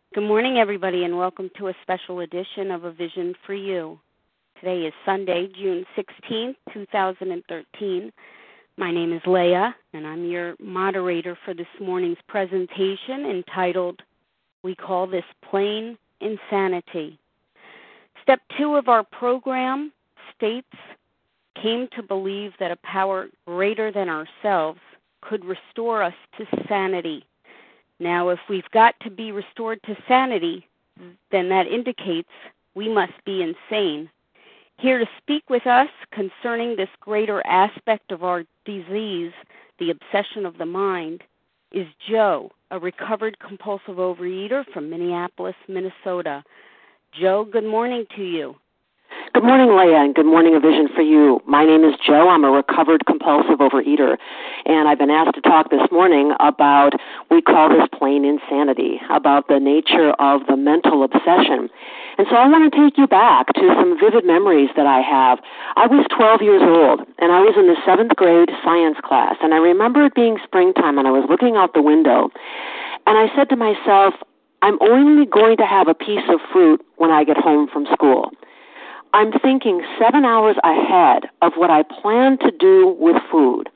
Good morning, everybody, and welcome to a special edition of A Vision for You. Today is Sunday, June 16th, 2013. My name is Leah, and I'm your moderator for this morning's presentation entitled, We Call This Plain Insanity. Step 2 of our program states, came to believe that a power greater than ourselves could restore us to sanity. Now, if we've got to be restored to sanity, then that indicates we must be insane. Here to speak with us concerning this greater aspect of our disease, the obsession of the mind, is Joe, a recovered compulsive overeater from Minneapolis, Minnesota. Joe, good morning to you. Good morning, Leah, and good morning, A Vision for You. My name is Joe. I'm a recovered compulsive overeater, and I've been asked to talk this morning about, we call this plain insanity, about the nature of the mental obsession. And so I want to take you back to some vivid memories that I have. I was 12 years old, and I was in the 7th grade science class, and I remember it being springtime, and I was looking out the window, and I said to myself, I'm only going to have a piece of fruit when I get home from school. I'm thinking 7 hours ahead of what I plan to do with food.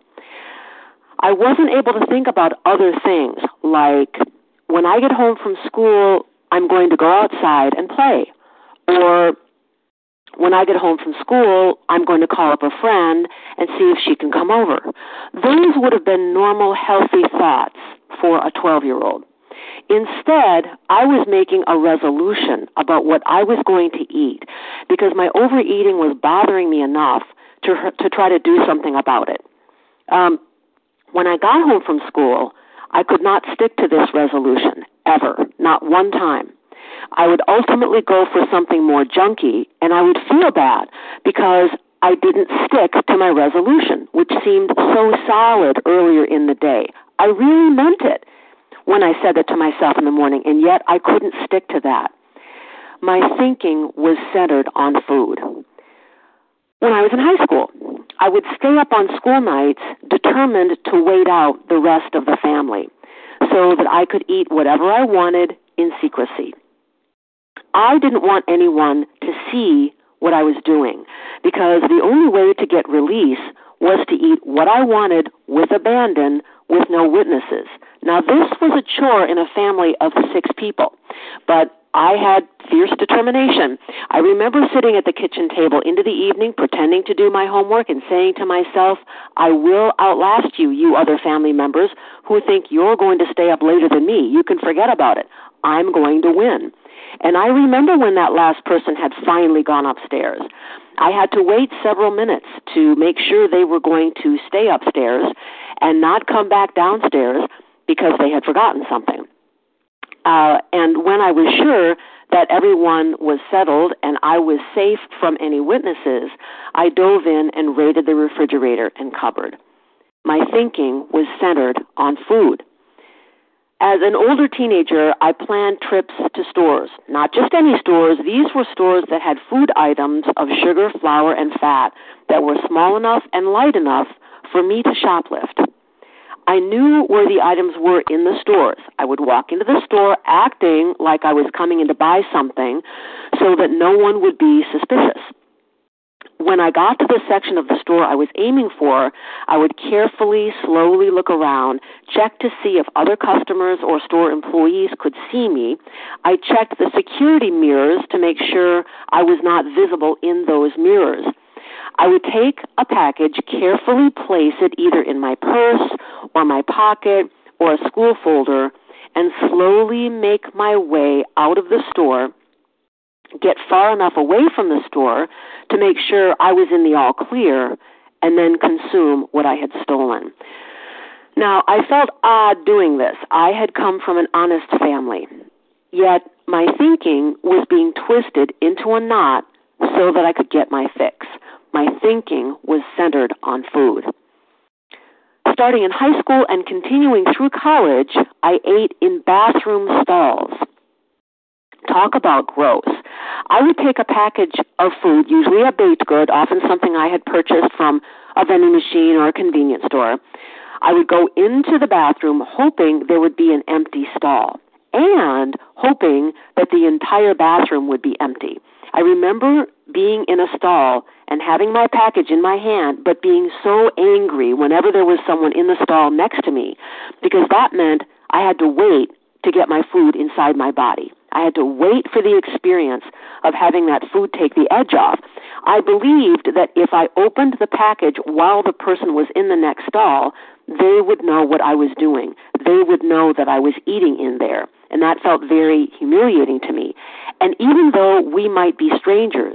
I wasn't able to think about other things, like when I get home from school, I'm going to go outside and play. Or when I get home from school, I'm going to call up a friend and see if she can come over. Those would have been normal, healthy thoughts for a 12-year-old. Instead, I was making a resolution about what I was going to eat because my overeating was bothering me enough to try to do something about it. When I got home from school, I could not stick to this resolution, ever, not one time. I would ultimately go for something more junky, and I would feel bad because I didn't stick to my resolution, which seemed so solid earlier in the day. I really meant it when I said it to myself in the morning, and yet I couldn't stick to that. My thinking was centered on food. When I was in high school, I would stay up on school nights determined to wait out the rest of the family so that I could eat whatever I wanted in secrecy. I didn't want anyone to see what I was doing because the only way to get release was to eat what I wanted with abandon with no witnesses. Now, this was a chore in a family of 6 people, but I had fierce determination. I remember sitting at the kitchen table into the evening, pretending to do my homework and saying to myself, I will outlast you, you other family members who think you're going to stay up later than me. You can forget about it. I'm going to win. And I remember when that last person had finally gone upstairs. I had to wait several minutes to make sure they were going to stay upstairs and not come back downstairs because they had forgotten something. And when I was sure that everyone was settled and I was safe from any witnesses, I dove in and raided the refrigerator and cupboard. My thinking was centered on food. As an older teenager, I planned trips to stores, not just any stores. These were stores that had food items of sugar, flour, and fat that were small enough and light enough for me to shoplift. I knew where the items were in the stores. I would walk into the store acting like I was coming in to buy something so that no one would be suspicious. When I got to the section of the store I was aiming for, I would carefully, slowly look around, check to see if other customers or store employees could see me. I checked the security mirrors to make sure I was not visible in those mirrors. I would take a package, carefully place it either in my purse or my pocket or a school folder, and slowly make my way out of the store, get far enough away from the store to make sure I was in the all clear, and then consume what I had stolen. Now, I felt odd doing this. I had come from an honest family, yet my thinking was being twisted into a knot so that I could get my fix. My thinking was centered on food. Starting in high school and continuing through college, I ate in bathroom stalls. Talk about gross. I would take a package of food, usually a baked good, often something I had purchased from a vending machine or a convenience store. I would go into the bathroom hoping there would be an empty stall. and hoping that the entire bathroom would be empty. I remember being in a stall and having my package in my hand, but being so angry whenever there was someone in the stall next to me, because that meant I had to wait to get my food inside my body. I had to wait for the experience of having that food take the edge off. I believed that if I opened the package while the person was in the next stall, they would know what I was doing. They would know that I was eating in there. And that felt very humiliating to me. And even though we might be strangers,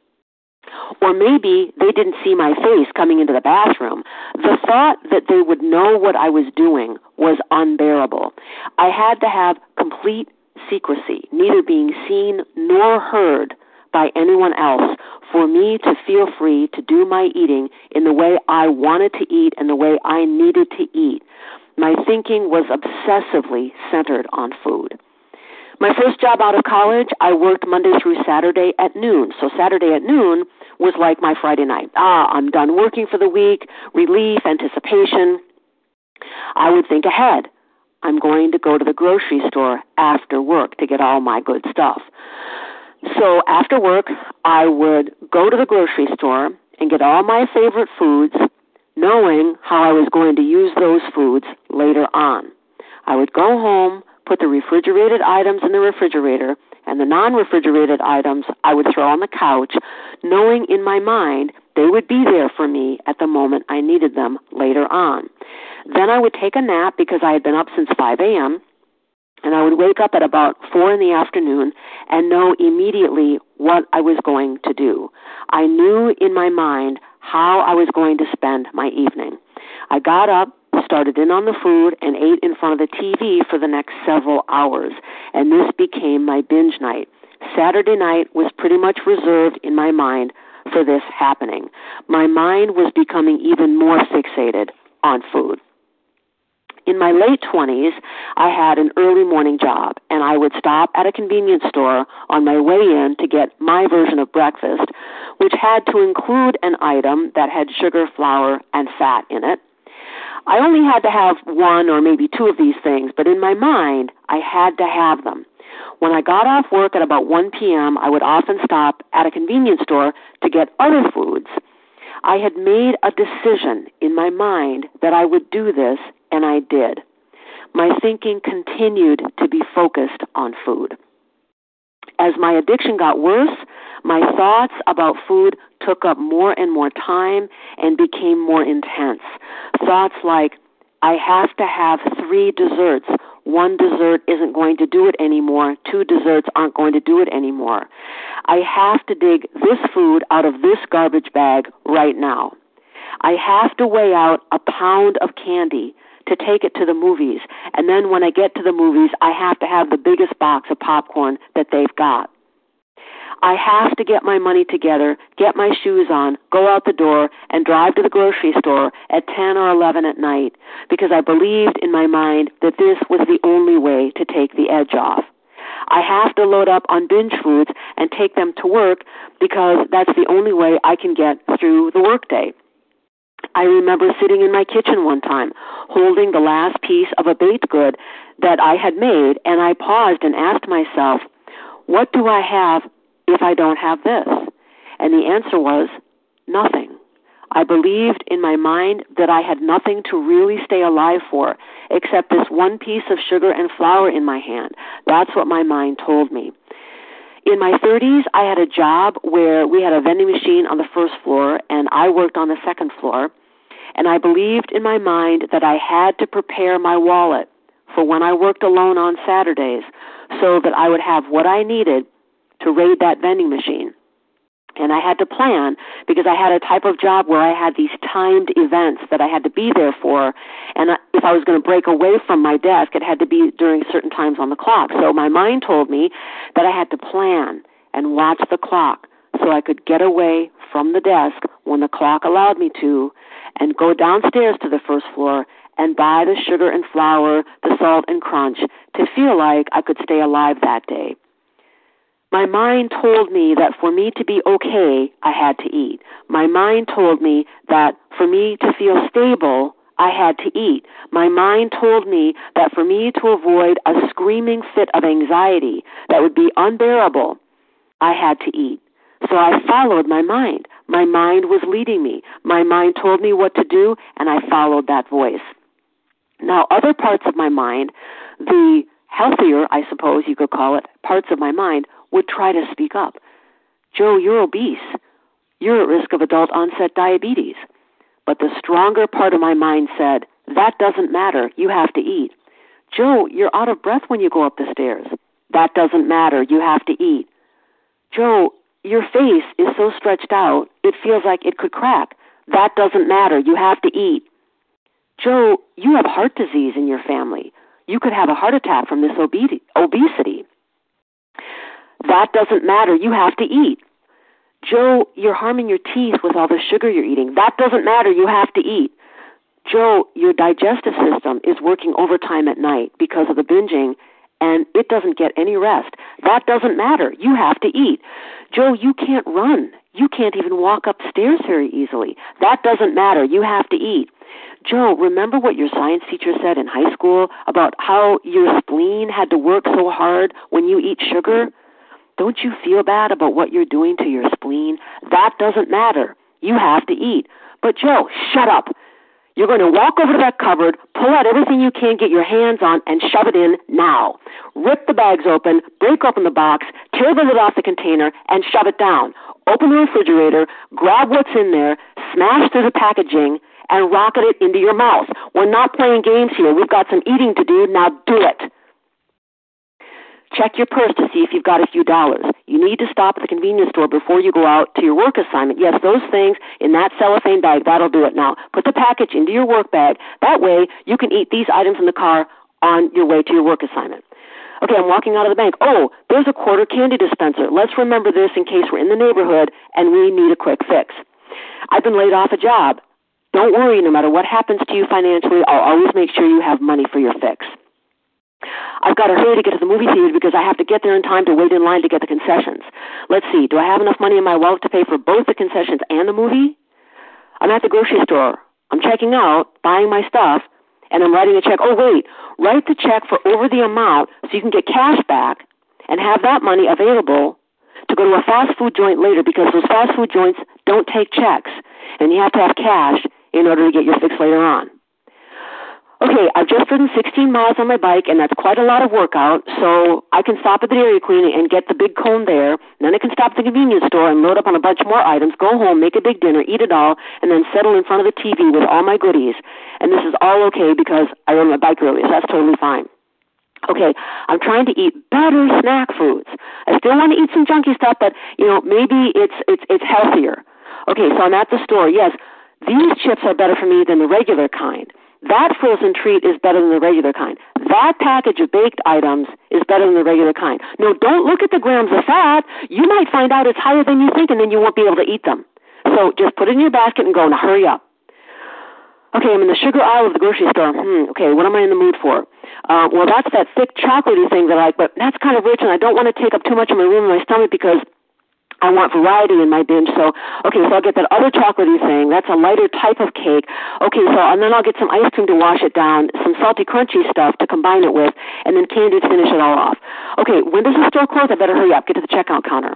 or maybe they didn't see my face coming into the bathroom, the thought that they would know what I was doing was unbearable. I had to have complete secrecy, neither being seen nor heard by anyone else, for me to feel free to do my eating in the way I wanted to eat and the way I needed to eat. My thinking was obsessively centered on food. My first job out of college, I worked Monday through Saturday at noon. So Saturday at noon was like my Friday night. I'm done working for the week, relief, anticipation. I would think ahead. I'm going to go to the grocery store after work to get all my good stuff. So after work, I would go to the grocery store and get all my favorite foods, knowing how I was going to use those foods later on. I would go home, put the refrigerated items in the refrigerator, and the non-refrigerated items I would throw on the couch, knowing in my mind they would be there for me at the moment I needed them later on. Then I would take a nap because I had been up since 5 a.m., and I would wake up at about 4 in the afternoon and know immediately what I was going to do. I knew in my mind how I was going to spend my evening. I got up, started in on the food, and ate in front of the TV for the next several hours, and this became my binge night. Saturday night was pretty much reserved in my mind for this happening. My mind was becoming even more fixated on food. In my late 20s, I had an early morning job, and I would stop at a convenience store on my way in to get my version of breakfast, which had to include an item that had sugar, flour, and fat in it. I only had to have one or maybe two of these things, but in my mind, I had to have them. When I got off work at about 1 p.m., I would often stop at a convenience store to get other foods. I had made a decision in my mind that I would do this, and I did. My thinking continued to be focused on food. As my addiction got worse, my thoughts about food took up more and more time and became more intense. Thoughts like, I have to have 3 desserts. 1 dessert isn't going to do it anymore. 2 desserts aren't going to do it anymore. I have to dig this food out of this garbage bag right now. I have to weigh out a pound of candy to take it to the movies. And then when I get to the movies, I have to have the biggest box of popcorn that they've got. I have to get my money together, get my shoes on, go out the door, and drive to the grocery store at 10 or 11 at night because I believed in my mind that this was the only way to take the edge off. I have to load up on binge foods and take them to work because that's the only way I can get through the workday. I remember sitting in my kitchen one time, holding the last piece of a baked good that I had made, and I paused and asked myself, what do I have if I don't have this? And the answer was nothing. I believed in my mind that I had nothing to really stay alive for except this one piece of sugar and flour in my hand. That's what my mind told me. In my 30s, I had a job where we had a vending machine on the first floor and I worked on the second floor. And I believed in my mind that I had to prepare my wallet for when I worked alone on Saturdays so that I would have what I needed to raid that vending machine. And I had to plan because I had a type of job where I had these timed events that I had to be there for. And if I was going to break away from my desk, it had to be during certain times on the clock. So my mind told me that I had to plan and watch the clock so I could get away from the desk when the clock allowed me to and go downstairs to the first floor and buy the sugar and flour, the salt and crunch to feel like I could stay alive that day. My mind told me that for me to be okay, I had to eat. My mind told me that for me to feel stable, I had to eat. My mind told me that for me to avoid a screaming fit of anxiety that would be unbearable, I had to eat. So I followed my mind. My mind was leading me. My mind told me what to do, and I followed that voice. Now, other parts of my mind, the healthier, I suppose you could call it, parts of my mind would try to speak up. Joe, you're obese. You're at risk of adult onset diabetes. But the stronger part of my mind said, that doesn't matter. You have to eat. Joe, you're out of breath when you go up the stairs. That doesn't matter. You have to eat. Joe, your face is so stretched out, it feels like it could crack. That doesn't matter. You have to eat. Joe, you have heart disease in your family. You could have a heart attack from this obesity. That doesn't matter. You have to eat. Joe, you're harming your teeth with all the sugar you're eating. That doesn't matter. You have to eat. Joe, your digestive system is working overtime at night because of the binging, and it doesn't get any rest. That doesn't matter. You have to eat. Joe, you can't run. You can't even walk upstairs very easily. That doesn't matter. You have to eat. Joe, remember what your science teacher said in high school about how your spleen had to work so hard when you eat sugar? Don't you feel bad about what you're doing to your spleen? That doesn't matter. You have to eat. But Joe, shut up. You're going to walk over to that cupboard, pull out everything you can get your hands on, and shove it in now. Rip the bags open, break open the box, tear the lid off the container, and shove it down. Open the refrigerator, grab what's in there, smash through the packaging, and rocket it into your mouth. We're not playing games here. We've got some eating to do. Now do it. Check your purse to see if you've got a few dollars. You need to stop at the convenience store before you go out to your work assignment. Yes, those things in that cellophane bag, that'll do it. Now, put the package into your work bag. That way, you can eat these items in the car on your way to your work assignment. Okay, I'm walking out of the bank. Oh, there's a quarter candy dispenser. Let's remember this in case we're in the neighborhood and we need a quick fix. I've been laid off a job. Don't worry, no matter what happens to you financially, I'll always make sure you have money for your fix. I've got to hurry to get to the movie theater because I have to get there in time to wait in line to get the concessions. Let's see, do I have enough money in my wallet to pay for both the concessions and the movie? I'm at the grocery store. I'm checking out, buying my stuff, and I'm writing a check. Oh, wait, write the check for over the amount so you can get cash back and have that money available to go to a fast food joint later because those fast food joints don't take checks, and you have to have cash in order to get your fix later on. Okay, I've just ridden 16 miles on my bike, and that's quite a lot of workout, so I can stop at the Dairy Queen and get the big cone there, and then I can stop at the convenience store and load up on a bunch more items, go home, make a big dinner, eat it all, and then settle in front of the TV with all my goodies. And this is all okay because I rode my bike earlier, so that's totally fine. Okay, I'm trying to eat better snack foods. I still want to eat some junky stuff, but, maybe it's healthier. Okay, so I'm at the store. Yes, these chips are better for me than the regular kind. That frozen treat is better than the regular kind. That package of baked items is better than the regular kind. No, don't look at the grams of fat. You might find out it's higher than you think, and then you won't be able to eat them. So just put it in your basket and go, now hurry up. Okay, I'm in the sugar aisle of the grocery store. Okay, what am I in the mood for? Well, that's that thick chocolatey thing that I like, but that's kind of rich, and I don't want to take up too much of my room in my stomach because I want variety in my binge. So I'll get that other chocolatey thing. That's a lighter type of cake. And then I'll get some ice cream to wash it down, some salty, crunchy stuff to combine it with, and then candy to finish it all off. Okay, when does the store close? I better hurry up, get to the checkout counter.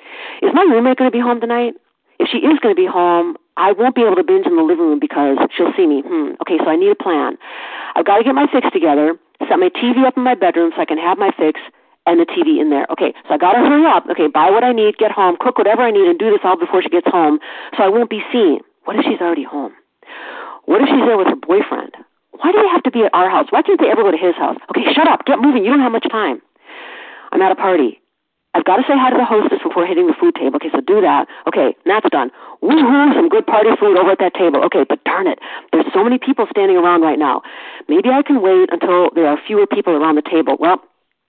Is my roommate going to be home tonight? If she is going to be home, I won't be able to binge in the living room because she'll see me. Okay, so I need a plan. I've got to get my fix together, set my TV up in my bedroom so I can have my fix, and the TV in there. Okay, so I got to hurry up. Okay, buy what I need, get home, cook whatever I need, and do this all before she gets home so I won't be seen. What if she's already home? What if she's there with her boyfriend? Why do they have to be at our house? Why can't they ever go to his house? Okay, shut up. Get moving. You don't have much time. I'm at a party. I've got to say hi to the hostess before hitting the food table. Okay, so do that. Okay, that's done. Woohoo, some good party food over at that table. Okay, but darn it, there's so many people standing around right now. Maybe I can wait until there are fewer people around the table. Well,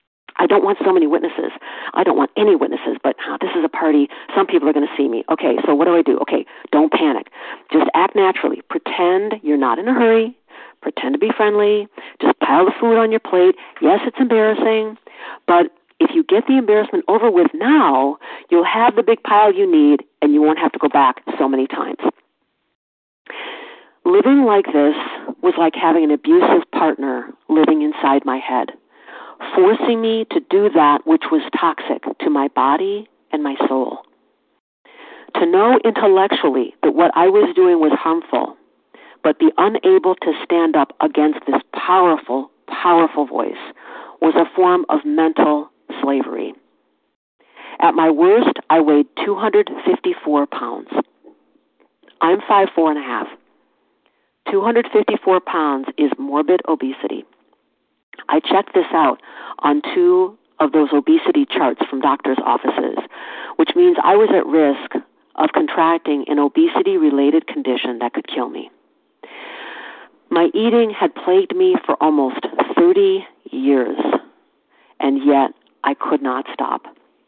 I don't want so many witnesses. I don't want any witnesses, but this is a party. Some people are going to see me. Okay, so what do I do? Okay, don't panic. Just act naturally. Pretend you're not in a hurry. Pretend to be friendly. Just pile the food on your plate. Yes, it's embarrassing, but if you get the embarrassment over with now, you'll have the big pile you need, and you won't have to go back so many times. Living like this was like having an abusive partner living inside my head, forcing me to do that which was toxic to my body and my soul. To know intellectually that what I was doing was harmful, but be unable to stand up against this powerful, powerful voice was a form of mental slavery. At my worst, I weighed 254 pounds. I'm 5'4.5". 254 pounds is morbid obesity. I checked this out on 2 of those obesity charts from doctors' offices, which means I was at risk of contracting an obesity-related condition that could kill me. My eating had plagued me for almost 30 years, and yet I could not stop.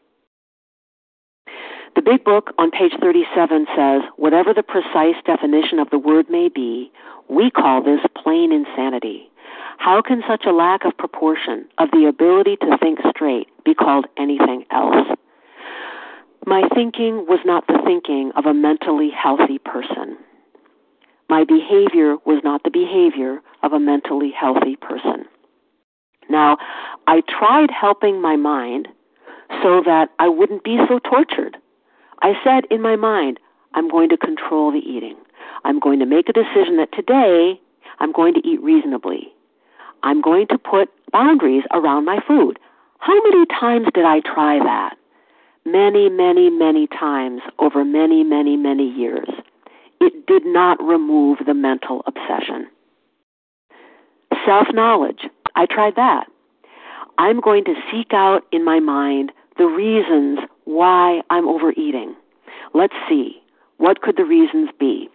The Big Book on page 37 says, whatever the precise definition of the word may be, we call this plain insanity. How can such a lack of proportion of the ability to think straight be called anything else? My thinking was not the thinking of a mentally healthy person. My behavior was not the behavior of a mentally healthy person. Now, I tried helping my mind so that I wouldn't be so tortured. I said in my mind, I'm going to control the eating. I'm going to make a decision that today I'm going to eat reasonably. I'm going to put boundaries around my food. How many times did I try that? Many, many, many times over many, many, many years. It did not remove the mental obsession. Self-knowledge, I tried that. I'm going to seek out in my mind the reasons why I'm overeating. Let's see, what could the reasons be?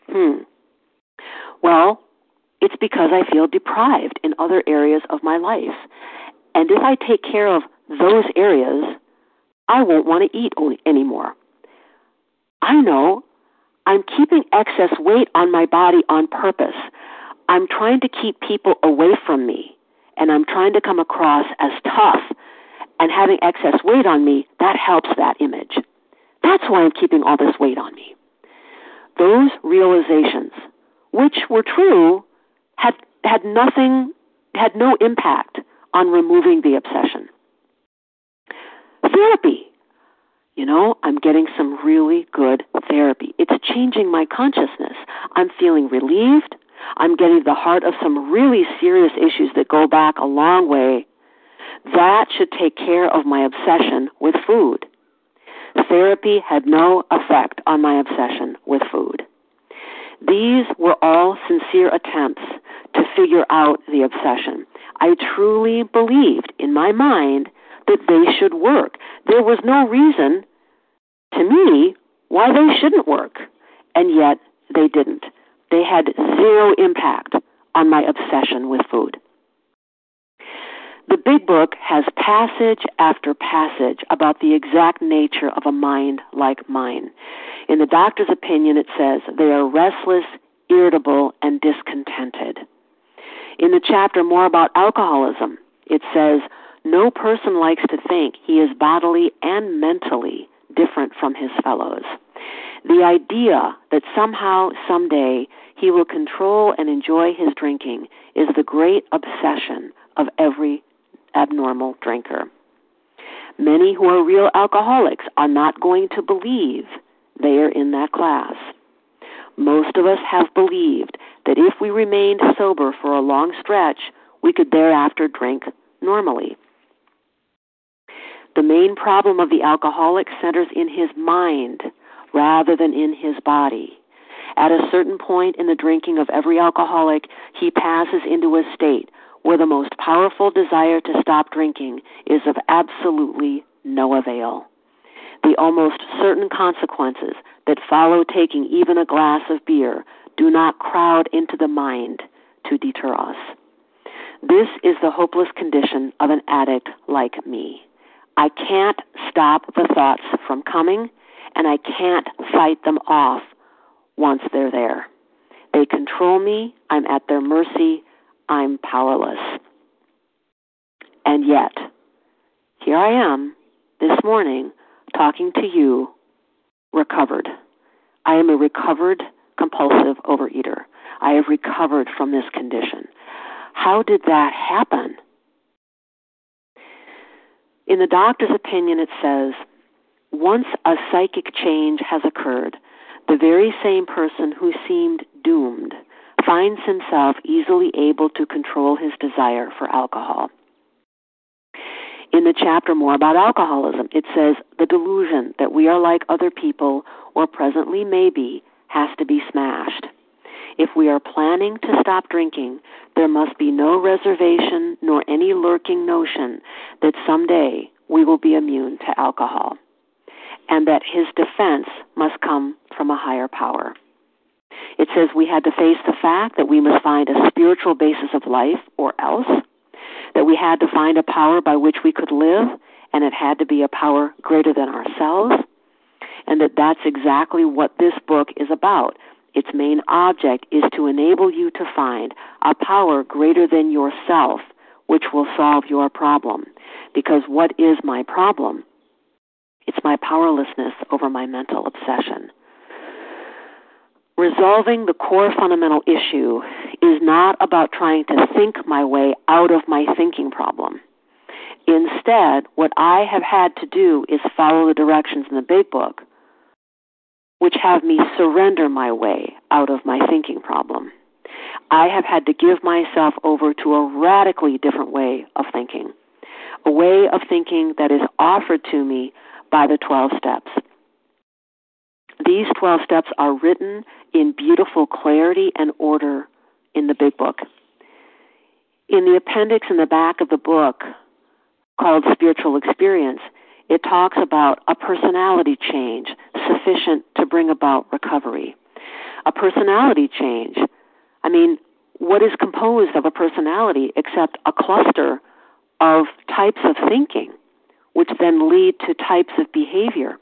Well, it's because I feel deprived in other areas of my life. And if I take care of those areas, I won't want to eat anymore. I know I'm keeping excess weight on my body on purpose. I'm trying to keep people away from me, and I'm trying to come across as tough, and having excess weight on me, that helps that image. That's why I'm keeping all this weight on me. Those realizations, which were true, had no impact on removing the obsession. Therapy. I'm getting some really good therapy. It's changing my consciousness. I'm feeling relieved. I'm getting to the heart of some really serious issues that go back a long way. That should take care of my obsession with food. Therapy had no effect on my obsession with food. These were all sincere attempts to figure out the obsession. I truly believed in my mind that they should work. There was no reason, to me, why they shouldn't work, and yet they didn't. They had zero impact on my obsession with food. The Big Book has passage after passage about the exact nature of a mind like mine. In the doctor's opinion, it says they are restless, irritable, and discontented. In the chapter more about alcoholism, it says, no person likes to think he is bodily and mentally different from his fellows. The idea that somehow, someday, he will control and enjoy his drinking is the great obsession of every abnormal drinker. Many who are real alcoholics are not going to believe they are in that class. Most of us have believed that if we remained sober for a long stretch, we could thereafter drink normally. The main problem of the alcoholic centers in his mind rather than in his body. At a certain point in the drinking of every alcoholic, he passes into a state where the most powerful desire to stop drinking is of absolutely no avail. The almost certain consequences that follow taking even a glass of beer do not crowd into the mind to deter us. This is the hopeless condition of an addict like me. I can't stop the thoughts from coming, and I can't fight them off once they're there. They control me. I'm at their mercy. I'm powerless. And yet, here I am this morning talking to you, recovered. I am a recovered compulsive overeater. I have recovered from this condition. How did that happen? In the doctor's opinion, it says, once a psychic change has occurred, the very same person who seemed doomed finds himself easily able to control his desire for alcohol. In the chapter more about alcoholism, it says, the delusion that we are like other people, or presently may be, has to be smashed. If we are planning to stop drinking, there must be no reservation nor any lurking notion that someday we will be immune to alcohol, and that his defense must come from a higher power. It says we had to face the fact that we must find a spiritual basis of life or else, that we had to find a power by which we could live, and it had to be a power greater than ourselves, and that's exactly what this book is about. Its main object is to enable you to find a power greater than yourself, which will solve your problem. Because what is my problem? It's my powerlessness over my mental obsession. Resolving the core fundamental issue is not about trying to think my way out of my thinking problem. Instead, what I have had to do is follow the directions in the Big Book, which have me surrender my way out of my thinking problem. I have had to give myself over to a radically different way of thinking, a way of thinking that is offered to me by the 12 steps. These 12 steps are written in beautiful clarity and order in the Big Book. In the appendix in the back of the book called Spiritual Experience, it talks about a personality change sufficient to bring about recovery. A personality change. I mean, what is composed of a personality except a cluster of types of thinking, which then lead to types of behavior?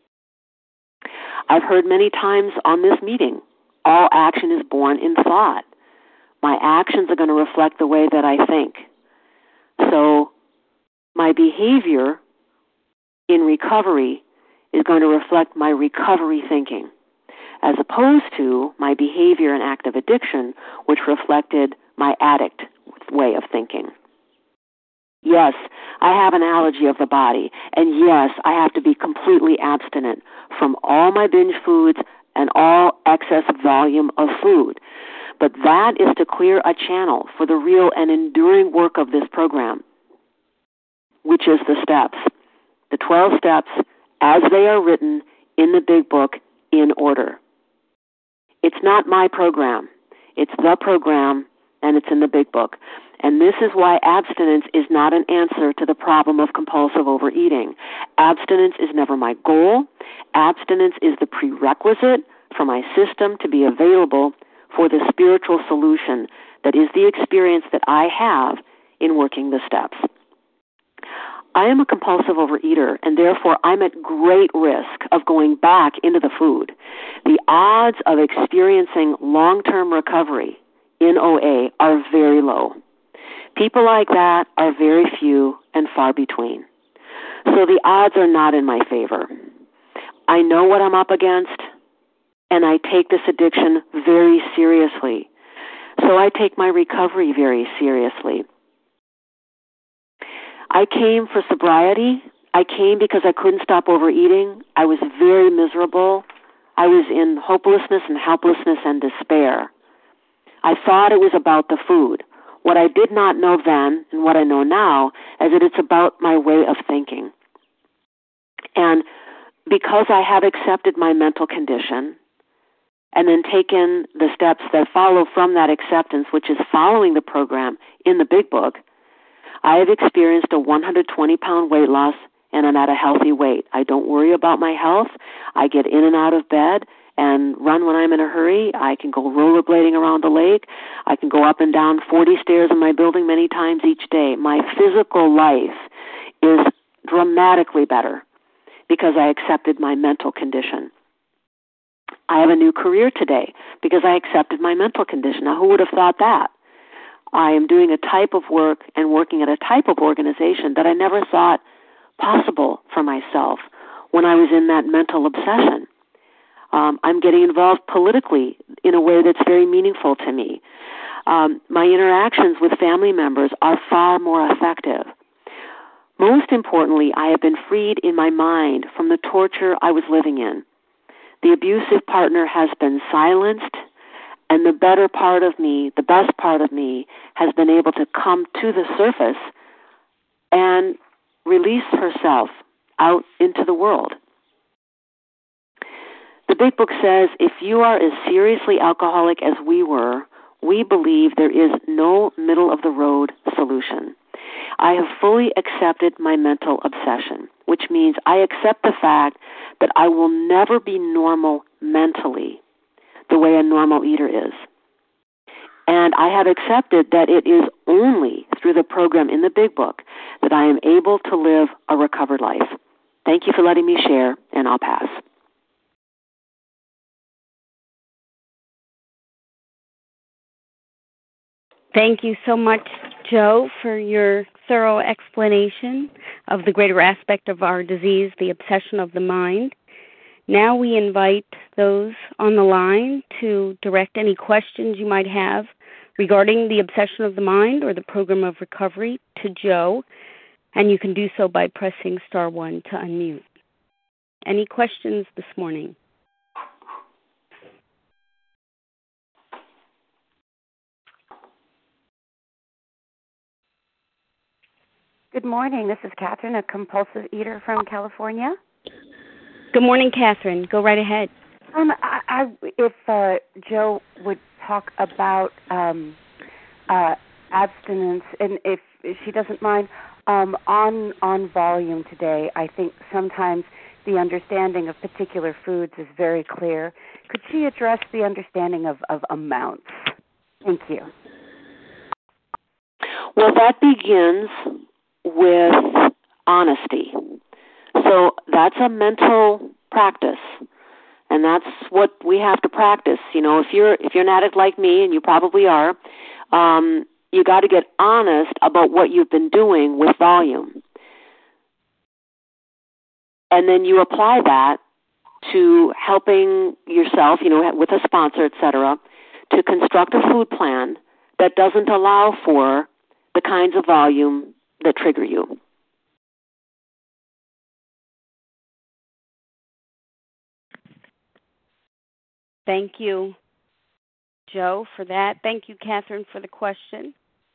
I've heard many times on this meeting, all action is born in thought. My actions are going to reflect the way that I think. So my behavior in recovery is going to reflect my recovery thinking, as opposed to my behavior in active addiction, which reflected my addict way of thinking. Yes, I have an allergy of the body, and yes, I have to be completely abstinent from all my binge foods and all excess volume of food. But that is to clear a channel for the real and enduring work of this program, which is the steps, the 12 steps as they are written in the Big Book in order. It's not my program. It's the program, and it's in the Big Book. And this is why abstinence is not an answer to the problem of compulsive overeating. Abstinence is never my goal. Abstinence is the prerequisite for my system to be available for the spiritual solution that is the experience that I have in working the steps. I am a compulsive overeater, and therefore I'm at great risk of going back into the food. The odds of experiencing long-term recovery in OA are very low. People like that are very few and far between. So the odds are not in my favor. I know what I'm up against, and I take this addiction very seriously. So I take my recovery very seriously. I came for sobriety. I came because I couldn't stop overeating. I was very miserable. I was in hopelessness and helplessness and despair. I thought it was about the food. What I did not know then, and what I know now, is that it's about my way of thinking. And because I have accepted my mental condition, and then taken the steps that follow from that acceptance, which is following the program in the Big Book, I have experienced a 120-pound weight loss, and I'm at a healthy weight. I don't worry about my health. I get in and out of bed and run when I'm in a hurry. I can go rollerblading around the lake. I can go up and down 40 stairs in my building many times each day. My physical life is dramatically better because I accepted my mental condition. I have a new career today because I accepted my mental condition. Now, who would have thought that? I am doing a type of work and working at a type of organization that I never thought possible for myself when I was in that mental obsession. I'm getting involved politically in a way that's very meaningful to me. My interactions with family members are far more effective. Most importantly, I have been freed in my mind from the torture I was living in. The abusive partner has been silenced, and the better part of me, the best part of me, has been able to come to the surface and release herself out into the world. The Big Book says, if you are as seriously alcoholic as we were, we believe there is no middle-of-the-road solution. I have fully accepted my mental obsession, which means I accept the fact that I will never be normal mentally the way a normal eater is. And I have accepted that it is only through the program in the Big Book that I am able to live a recovered life. Thank you for letting me share, and I'll pass. Thank you so much, Joe, for your thorough explanation of the greater aspect of our disease, the obsession of the mind. Now we invite those on the line to direct any questions you might have regarding the obsession of the mind or the program of recovery to Joe, and you can do so by pressing *1 to unmute. Any questions this morning? Good morning. This is Catherine, a compulsive eater from California. Good morning, Catherine. Go right ahead. If Joe would talk about abstinence, and if she doesn't mind, on volume today, I think sometimes the understanding of particular foods is very clear. Could she address the understanding of amounts? Thank you. Well, that begins with honesty. So that's a mental practice, and that's what we have to practice. You know, if you're an addict like me, and you probably are, you got to get honest about what you've been doing with volume, and then you apply that to helping yourself, you know, with a sponsor, etc., to construct a food plan that doesn't allow for the kinds of volume that trigger you. Thank you, Joe, for that. Thank you, Catherine, for the question.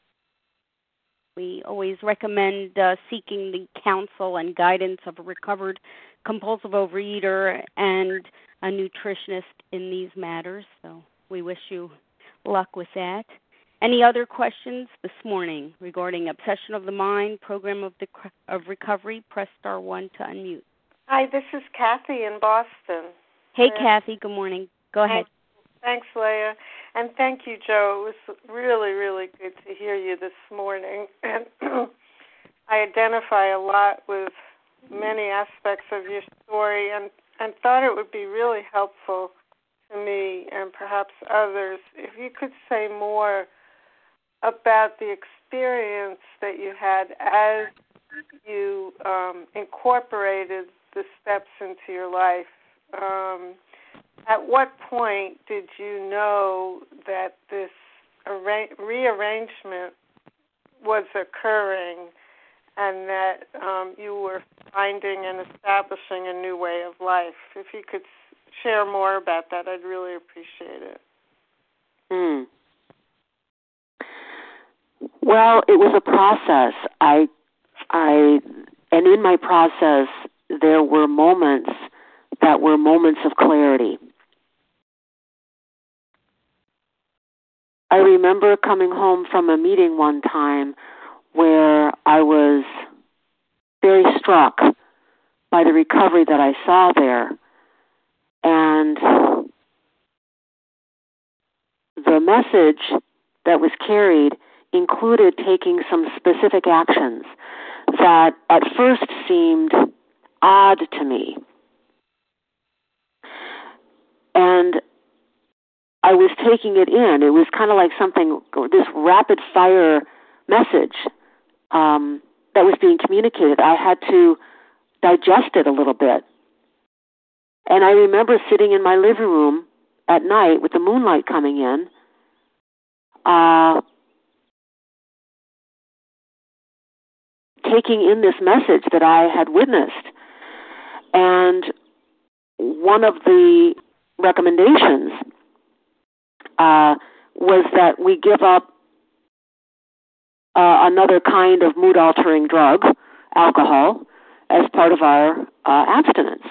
We always recommend seeking the counsel and guidance of a recovered compulsive overeater and a nutritionist in these matters, so we wish you luck with that. Any other questions this morning regarding obsession of the mind, program of recovery? Press *1 to unmute. Hi, this is Kathy in Boston. Hey, Kathy. Good morning. Go ahead. Thanks, Leah. And thank you, Joe. It was really, really good to hear you this morning. And I identify a lot with many aspects of your story and thought it would be really helpful to me and perhaps others if you could say more about the experience that you had as you incorporated the steps into your life. At what point did you know that this rearrangement was occurring and that you were finding and establishing a new way of life? If you could share more about that, I'd really appreciate it. Well, it was a process. And in my process, there were moments that were moments of clarity. I remember coming home from a meeting one time where I was very struck by the recovery that I saw there. And the message that was carried included taking some specific actions that at first seemed odd to me. And I was taking it in. It was kind of like this rapid-fire message that was being communicated. I had to digest it a little bit. And I remember sitting in my living room at night with the moonlight coming in, taking in this message that I had witnessed. And one of the recommendations was that we give up another kind of mood-altering drug, alcohol, as part of our abstinence.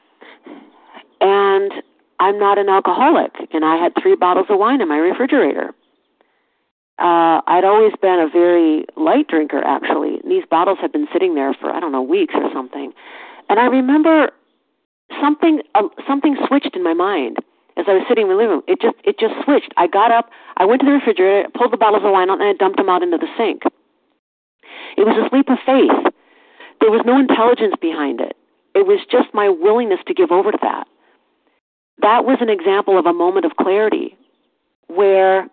And I'm not an alcoholic, and I had 3 bottles of wine in my refrigerator. I'd always been a very light drinker, actually. These bottles had been sitting there for, weeks or something. And I remember something switched in my mind as I was sitting in the living room. It just switched. I got up, I went to the refrigerator, pulled the bottles of wine out, and I dumped them out into the sink. It was a leap of faith. There was no intelligence behind it. It was just my willingness to give over to that. That was an example of a moment of clarity where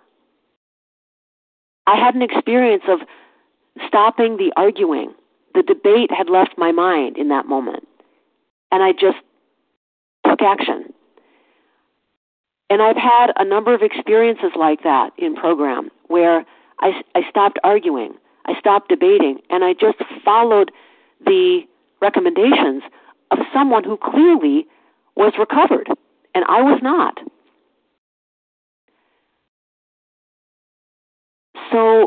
I had an experience of stopping the arguing. The debate had left my mind in that moment, and I just took action. And I've had a number of experiences like that in program where I stopped arguing, I stopped debating, and I just followed the recommendations of someone who clearly was recovered, and I was not. So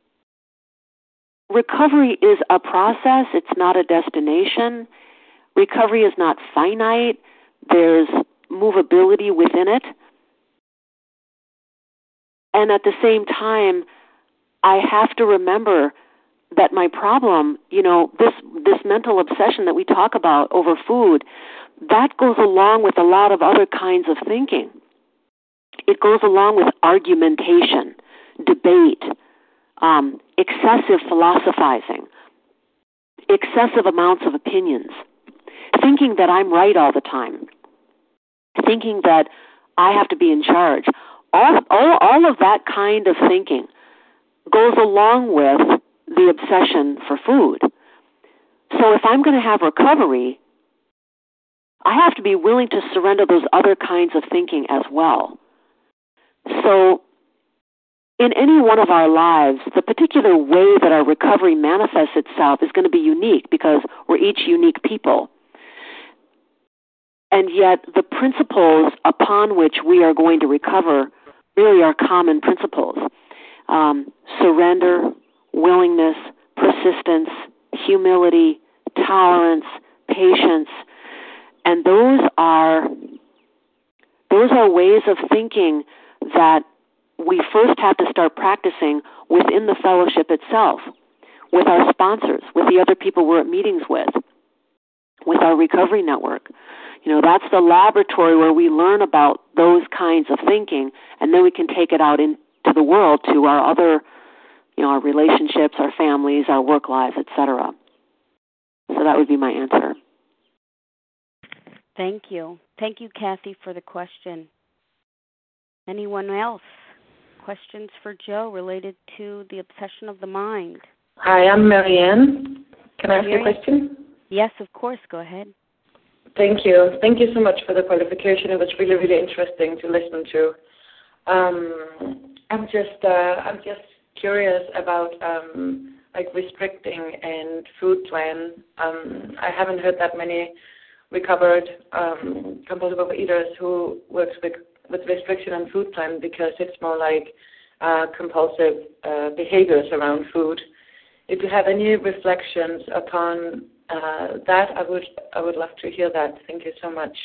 recovery is a process. It's not a destination. Recovery is not finite. There's movability within it. And at the same time, I have to remember that my problem, this mental obsession that we talk about over food, that goes along with a lot of other kinds of thinking. It goes along with argumentation, debate, excessive philosophizing, excessive amounts of opinions, thinking that I'm right all the time, thinking that I have to be in charge. All of that kind of thinking goes along with the obsession for food. So if I'm going to have recovery, I have to be willing to surrender those other kinds of thinking as well. So in any one of our lives, the particular way that our recovery manifests itself is going to be unique because we're each unique people. And yet the principles upon which we are going to recover really are common principles. Surrender, willingness, persistence, humility, tolerance, patience. And those are ways of thinking that we first have to start practicing within the fellowship itself, with our sponsors, with the other people we're at meetings with our recovery network. That's the laboratory where we learn about those kinds of thinking, and then we can take it out into the world to our other, our relationships, our families, our work lives, etc. So that would be my answer. Thank you. Thank you, Kathy, for the question. Anyone else? Questions for Joe related to the obsession of the mind? Hi, I'm Marianne. Can I ask you a question? Yes, of course. Go ahead. Thank you. Thank you so much for the qualification. It was really, really interesting to listen to. I'm just curious about restricting and food plan. I haven't heard that many recovered compulsive overeaters who works with restriction and food plan because it's more like compulsive behaviors around food. If you have any reflections upon that, I would love to hear that. Thank you so much.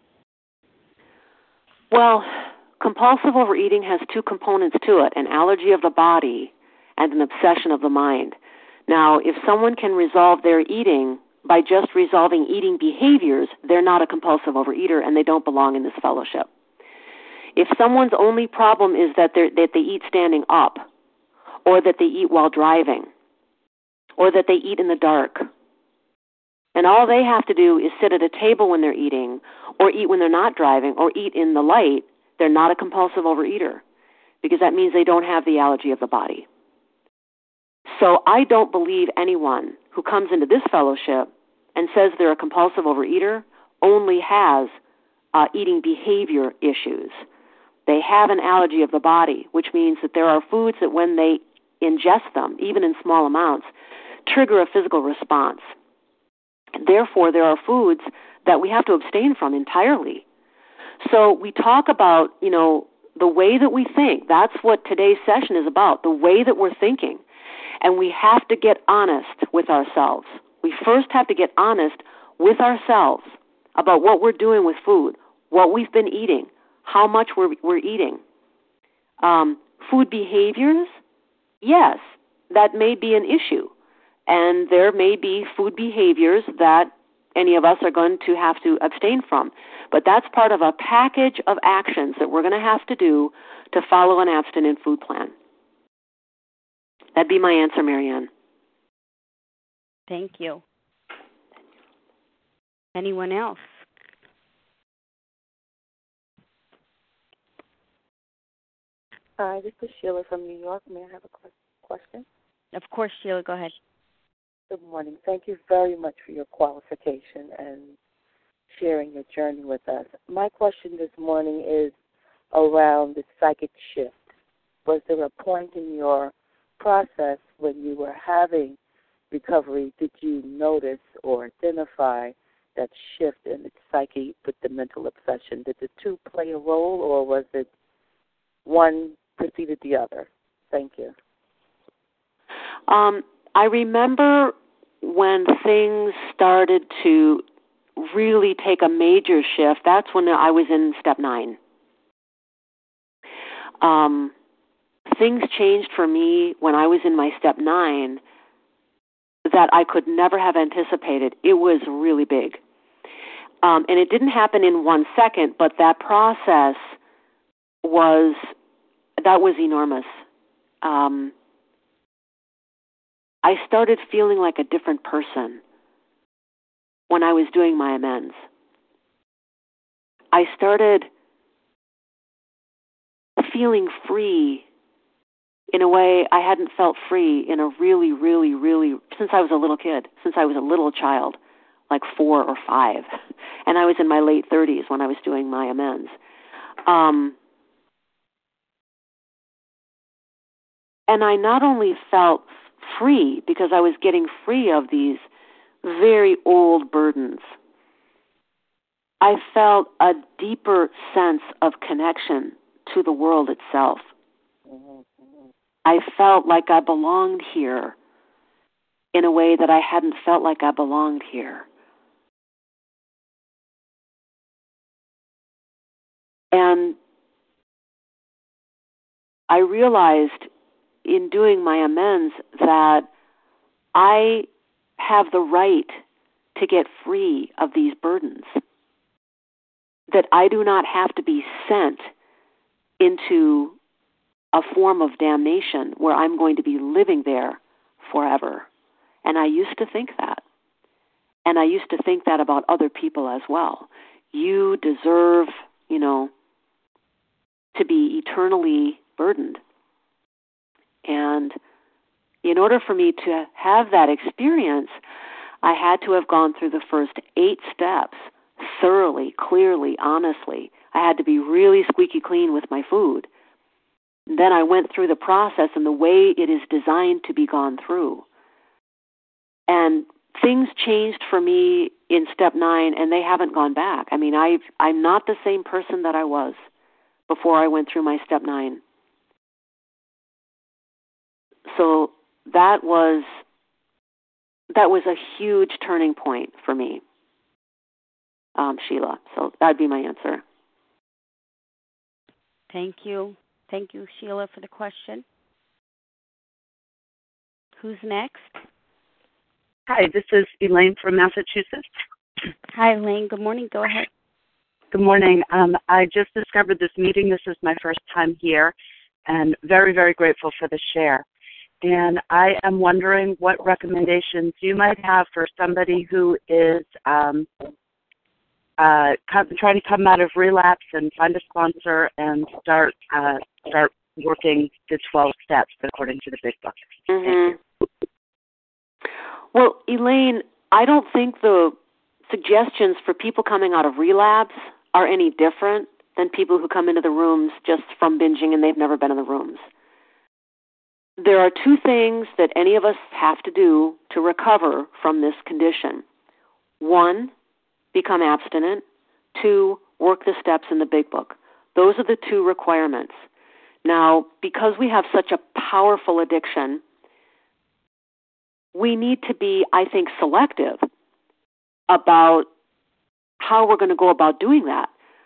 Well, compulsive overeating has 2 components to it, an allergy of the body and an obsession of the mind. Now, if someone can resolve their eating by just resolving eating behaviors, they're not a compulsive overeater and they don't belong in this fellowship. If someone's only problem is that they eat standing up, or that they eat while driving, or that they eat in the dark, and all they have to do is sit at a table when they're eating, or eat when they're not driving, or eat in the light, they're not a compulsive overeater, because that means they don't have the allergy of the body. So I don't believe anyone who comes into this fellowship and says they're a compulsive overeater only has eating behavior issues. They have an allergy of the body, which means that there are foods that when they ingest them, even in small amounts, trigger a physical response. Therefore, there are foods that we have to abstain from entirely. So we talk about, the way that we think. That's what today's session is about, the way that we're thinking. And we have to get honest with ourselves. We first have to get honest with ourselves about what we're doing with food, what we've been eating, how much we're eating. Food behaviors, yes, that may be an issue. And there may be food behaviors that any of us are going to have to abstain from. But that's part of a package of actions that we're going to have to do to follow an abstinent food plan. That'd be my answer, Marianne. Thank you. Anyone else? Hi, this is Sheila from New York. May I have a question? Of course, Sheila, go ahead. Good morning. Thank you very much for your qualification and sharing your journey with us. My question this morning is around the psychic shift. Was there a point in your process when you were having recovery, did you notice or identify that shift in the psyche with the mental obsession? Did the two play a role, or was it one preceded the other? Thank you. I remember when things started to really take a major shift. That's when I was in step 9. Things changed for me when I was in my step 9 that I could never have anticipated. It was really big. And it didn't happen in 1 second, but that process was enormous. I started feeling like a different person when I was doing my amends. I started feeling free in a way I hadn't felt free in a really, really, really, since I was a little kid, since I was a little child, like 4 or 5. And I was in my late 30s when I was doing my amends. And I not only felt free because I was getting free of these very old burdens, I felt a deeper sense of connection to the world itself. I felt like I belonged here in a way that I hadn't felt like I belonged here. And I realized in doing my amends that I have the right to get free of these burdens, that I do not have to be sent into a form of damnation where I'm going to be living there forever. And I used to think that. And I used to think that about other people as well. You deserve, to be eternally burdened. And in order for me to have that experience, I had to have gone through the first 8 steps thoroughly, clearly, honestly. I had to be really squeaky clean with my food. Then I went through the process in the way it is designed to be gone through. And things changed for me in step 9, and they haven't gone back. I mean, I'm not the same person that I was before I went through my step 9. So that was a huge turning point for me, Sheila. So that'd be my answer. Thank you. Thank you, Sheila, for the question. Who's next? Hi, this is Elaine from Massachusetts. Hi, Elaine. Good morning. Go ahead. Good morning. I just discovered this meeting. This is my first time here, and very, very grateful for the share. And I am wondering what recommendations you might have for somebody who is trying to come out of relapse and find a sponsor and start working the 12 steps according to the Big Book. Mm-hmm. Well, Elaine, I don't think the suggestions for people coming out of relapse are any different than people who come into the rooms just from binging and they've never been in the rooms. There are two things that any of us have to do to recover from this condition. One, become abstinent. Two, work the steps in the Big Book. Those are the two requirements. Now, because we have such a powerful addiction, we need to be, I think, selective about how we're going to go about doing that.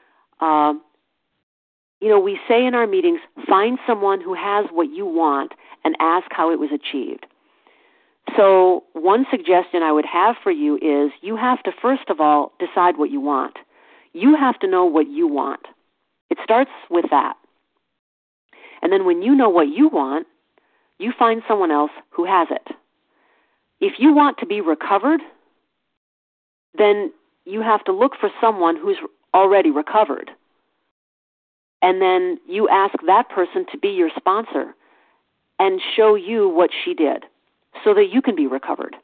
We say in our meetings, find someone who has what you want and ask how it was achieved. So one suggestion I would have for you is you have to, first of all, decide what you want. You have to know what you want. It starts with that. And then when you know what you want, you find someone else who has it. If you want to be recovered, then you have to look for someone who's already recovered. And then you ask that person to be your sponsor and show you what she did so that you can be recovered.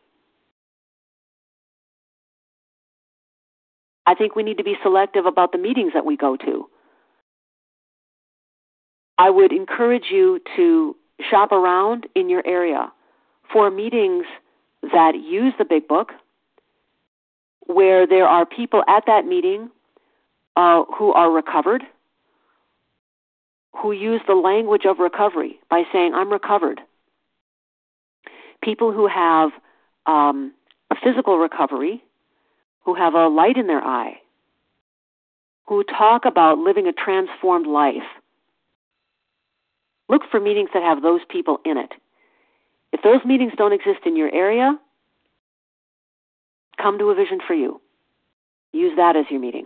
I think we need to be selective about the meetings that we go to. I would encourage you to shop around in your area for meetings that use the Big Book, where there are people at that meeting who are recovered, who use the language of recovery by saying, I'm recovered. People who have a physical recovery, who have a light in their eye, who talk about living a transformed life. Look for meetings that have those people in it. If those meetings don't exist in your area, come to A Vision for You. Use that as your meeting.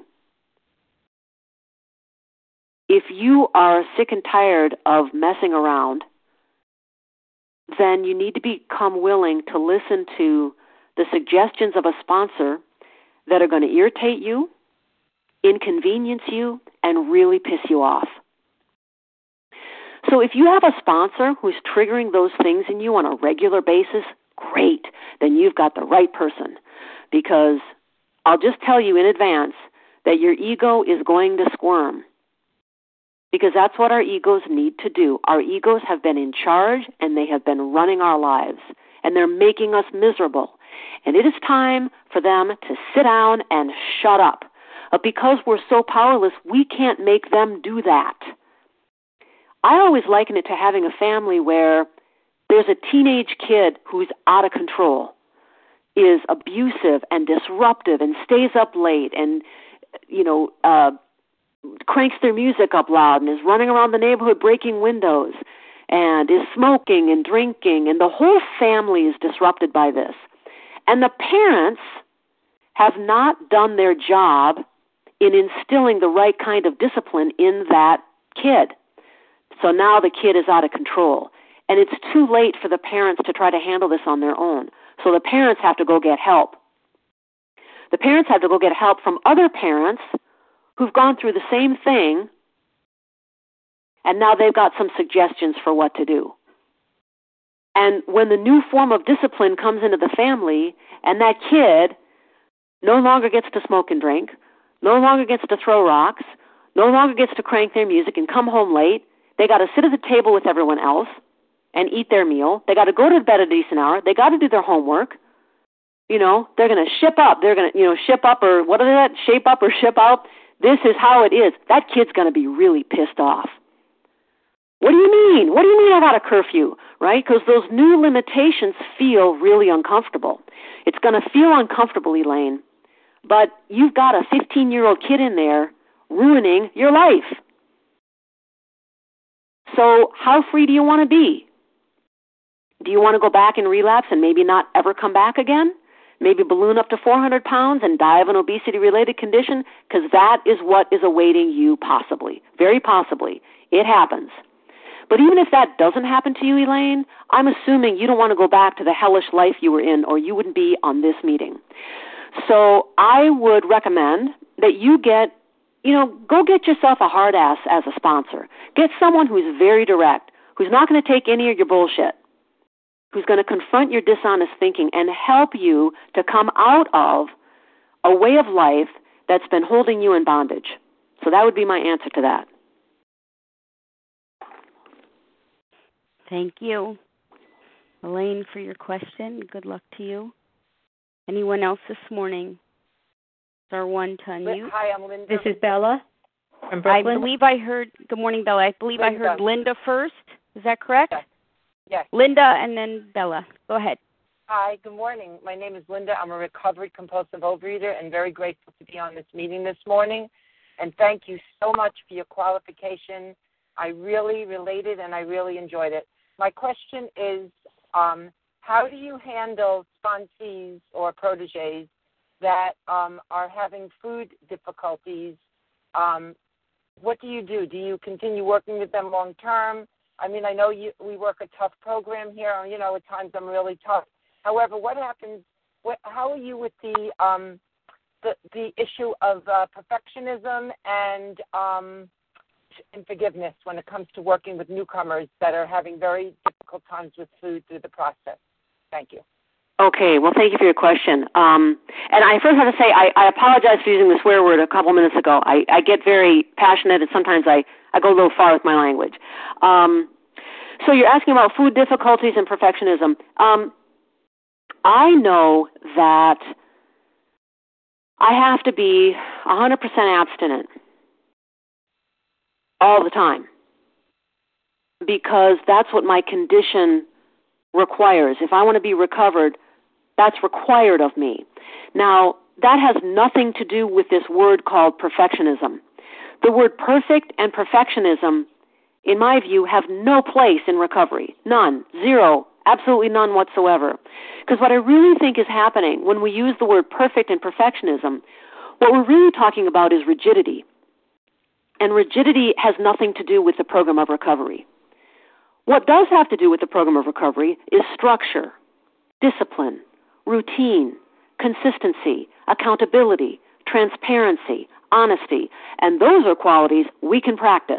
If you are sick and tired of messing around, then you need to become willing to listen to the suggestions of a sponsor that are going to irritate you, inconvenience you, and really piss you off. So if you have a sponsor who's triggering those things in you on a regular basis, great, then you've got the right person. Because I'll just tell you in advance that your ego is going to squirm. Because that's what our egos need to do. Our egos have been in charge and they have been running our lives. And they're making us miserable. And it is time for them to sit down and shut up. But because we're so powerless, we can't make them do that. I always liken it to having a family where there's a teenage kid who's out of control, is abusive and disruptive and stays up late and, cranks their music up loud and is running around the neighborhood breaking windows and is smoking and drinking, and the whole family is disrupted by this. And the parents have not done their job in instilling the right kind of discipline in that kid. So now the kid is out of control. And it's too late for the parents to try to handle this on their own. So the parents have to go get help. The parents have to go get help from other parents who've gone through the same thing, and now they've got some suggestions for what to do. And when the new form of discipline comes into the family, and that kid no longer gets to smoke and drink, no longer gets to throw rocks, no longer gets to crank their music and come home late, they got to sit at the table with everyone else and eat their meal. They got to go to bed at a decent hour. They got to do their homework. They're going to ship up. They're going to, ship up or what are they? Shape up or ship out. This is how it is. That kid's going to be really pissed off. What do you mean? What do you mean I got a curfew, right? Because those new limitations feel really uncomfortable. It's going to feel uncomfortable, Elaine, but you've got a 15-year-old kid in there ruining your life. So how free do you want to be? Do you want to go back and relapse and maybe not ever come back again? Maybe balloon up to 400 pounds and die of an obesity-related condition? Because that is what is awaiting you possibly. Very possibly. It happens. But even if that doesn't happen to you, Elaine, I'm assuming you don't want to go back to the hellish life you were in, or you wouldn't be on this meeting. So I would recommend that you go get yourself a hard ass as a sponsor. Get someone who's very direct, who's not going to take any of your bullshit, who's going to confront your dishonest thinking and help you to come out of a way of life that's been holding you in bondage. So that would be my answer to that. Thank you, Elaine, for your question. Good luck to you. Anyone else this morning? Star 1 to unmute. Hi, I'm Linda. This is Bella from Brooklyn. I believe I heard, good morning, Bella. I believe Linda. I heard Linda first. Is that correct? Yes. Linda and then Bella. Go ahead. Hi, good morning. My name is Linda. I'm a recovered compulsive overeater and very grateful to be on this meeting this morning. And thank you so much for your qualification. I really related and I really enjoyed it. My question is, how do you handle sponsees or proteges that are having food difficulties? What do you do? Do you continue working with them long term? I mean, I know we work a tough program here. You know, at times I'm really tough. However, what happens? How are you with the issue of perfectionism and forgiveness when it comes to working with newcomers that are having very difficult times with food through the process? Thank you. Okay, well, thank you for your question. And I first have to say I apologize for using the swear word a couple minutes ago. I get very passionate, and sometimes I go a little far with my language. So you're asking about food difficulties and perfectionism. I know that I have to be 100% abstinent all the time because that's what my condition requires. If I want to be recovered, that's required of me. Now, that has nothing to do with this word called perfectionism. The word perfect and perfectionism, in my view, have no place in recovery. None. Zero. Absolutely none whatsoever. Because what I really think is happening when we use the word perfect and perfectionism, what we're really talking about is rigidity. And rigidity has nothing to do with the program of recovery. What does have to do with the program of recovery is structure, discipline, routine, consistency, accountability, transparency, honesty, and those are qualities we can practice.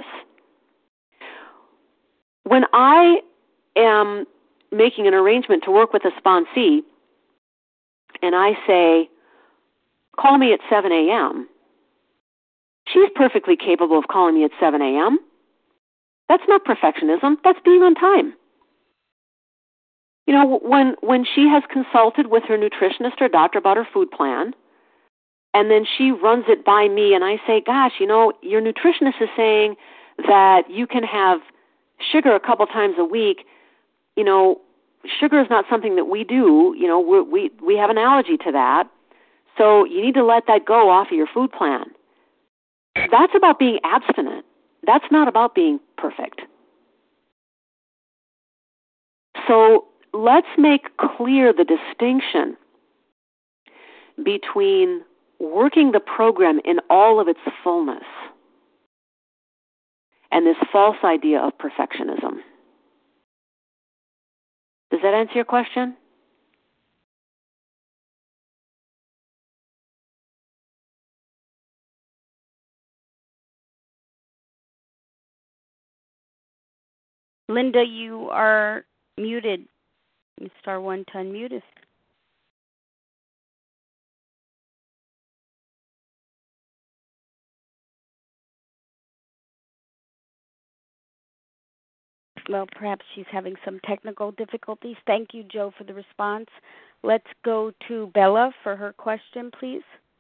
When I am making an arrangement to work with a sponsee, and I say, call me at 7 a.m., she's perfectly capable of calling me at 7 a.m. That's not perfectionism. That's being on time. You know, when she has consulted with her nutritionist or doctor about her food plan, and then she runs it by me, and I say, gosh, you know, your nutritionist is saying that you can have sugar a couple times a week. You know, sugar is not something that we do. You know, we have an allergy to that. So you need to let that go off of your food plan. That's about being abstinent. That's not about being perfect. So let's make clear the distinction between working the program in all of its fullness and this false idea of perfectionism. Does that answer your question? Linda, you are muted. Star 1 to unmute us. Well, perhaps she's having some technical difficulties. Thank you, Joe, for the response. Let's go to Bella for her question, please.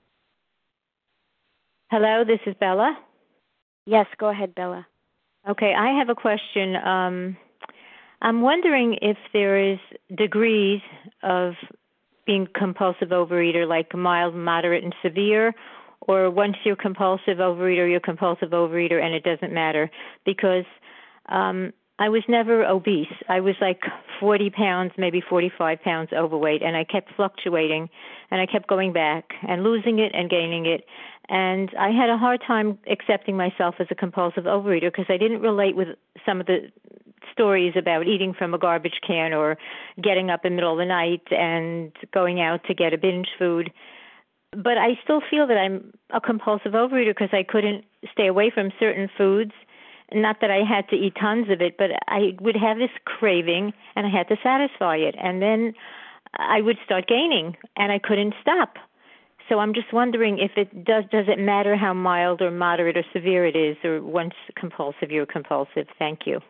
Hello, this is Bella. Yes, go ahead, Bella. Okay, I have a question. I'm wondering if there is degrees of being compulsive overeater, like mild, moderate, and severe, or once you're compulsive overeater, and it doesn't matter. Because I was never obese. I was like 40 pounds, maybe 45 pounds overweight, and I kept fluctuating, and I kept going back and losing it and gaining it. And I had a hard time accepting myself as a compulsive overeater because I didn't relate with some of the stories about eating from a garbage can or getting up in the middle of the night and going out to get a binge food. But I still feel that I'm a compulsive overeater because I couldn't stay away from certain foods. Not that I had to eat tons of it, but I would have this craving, and I had to satisfy it. And then I would start gaining, and I couldn't stop. So I'm just wondering if it does it matter how mild or moderate or severe it is, or once compulsive, you're compulsive? Thank you.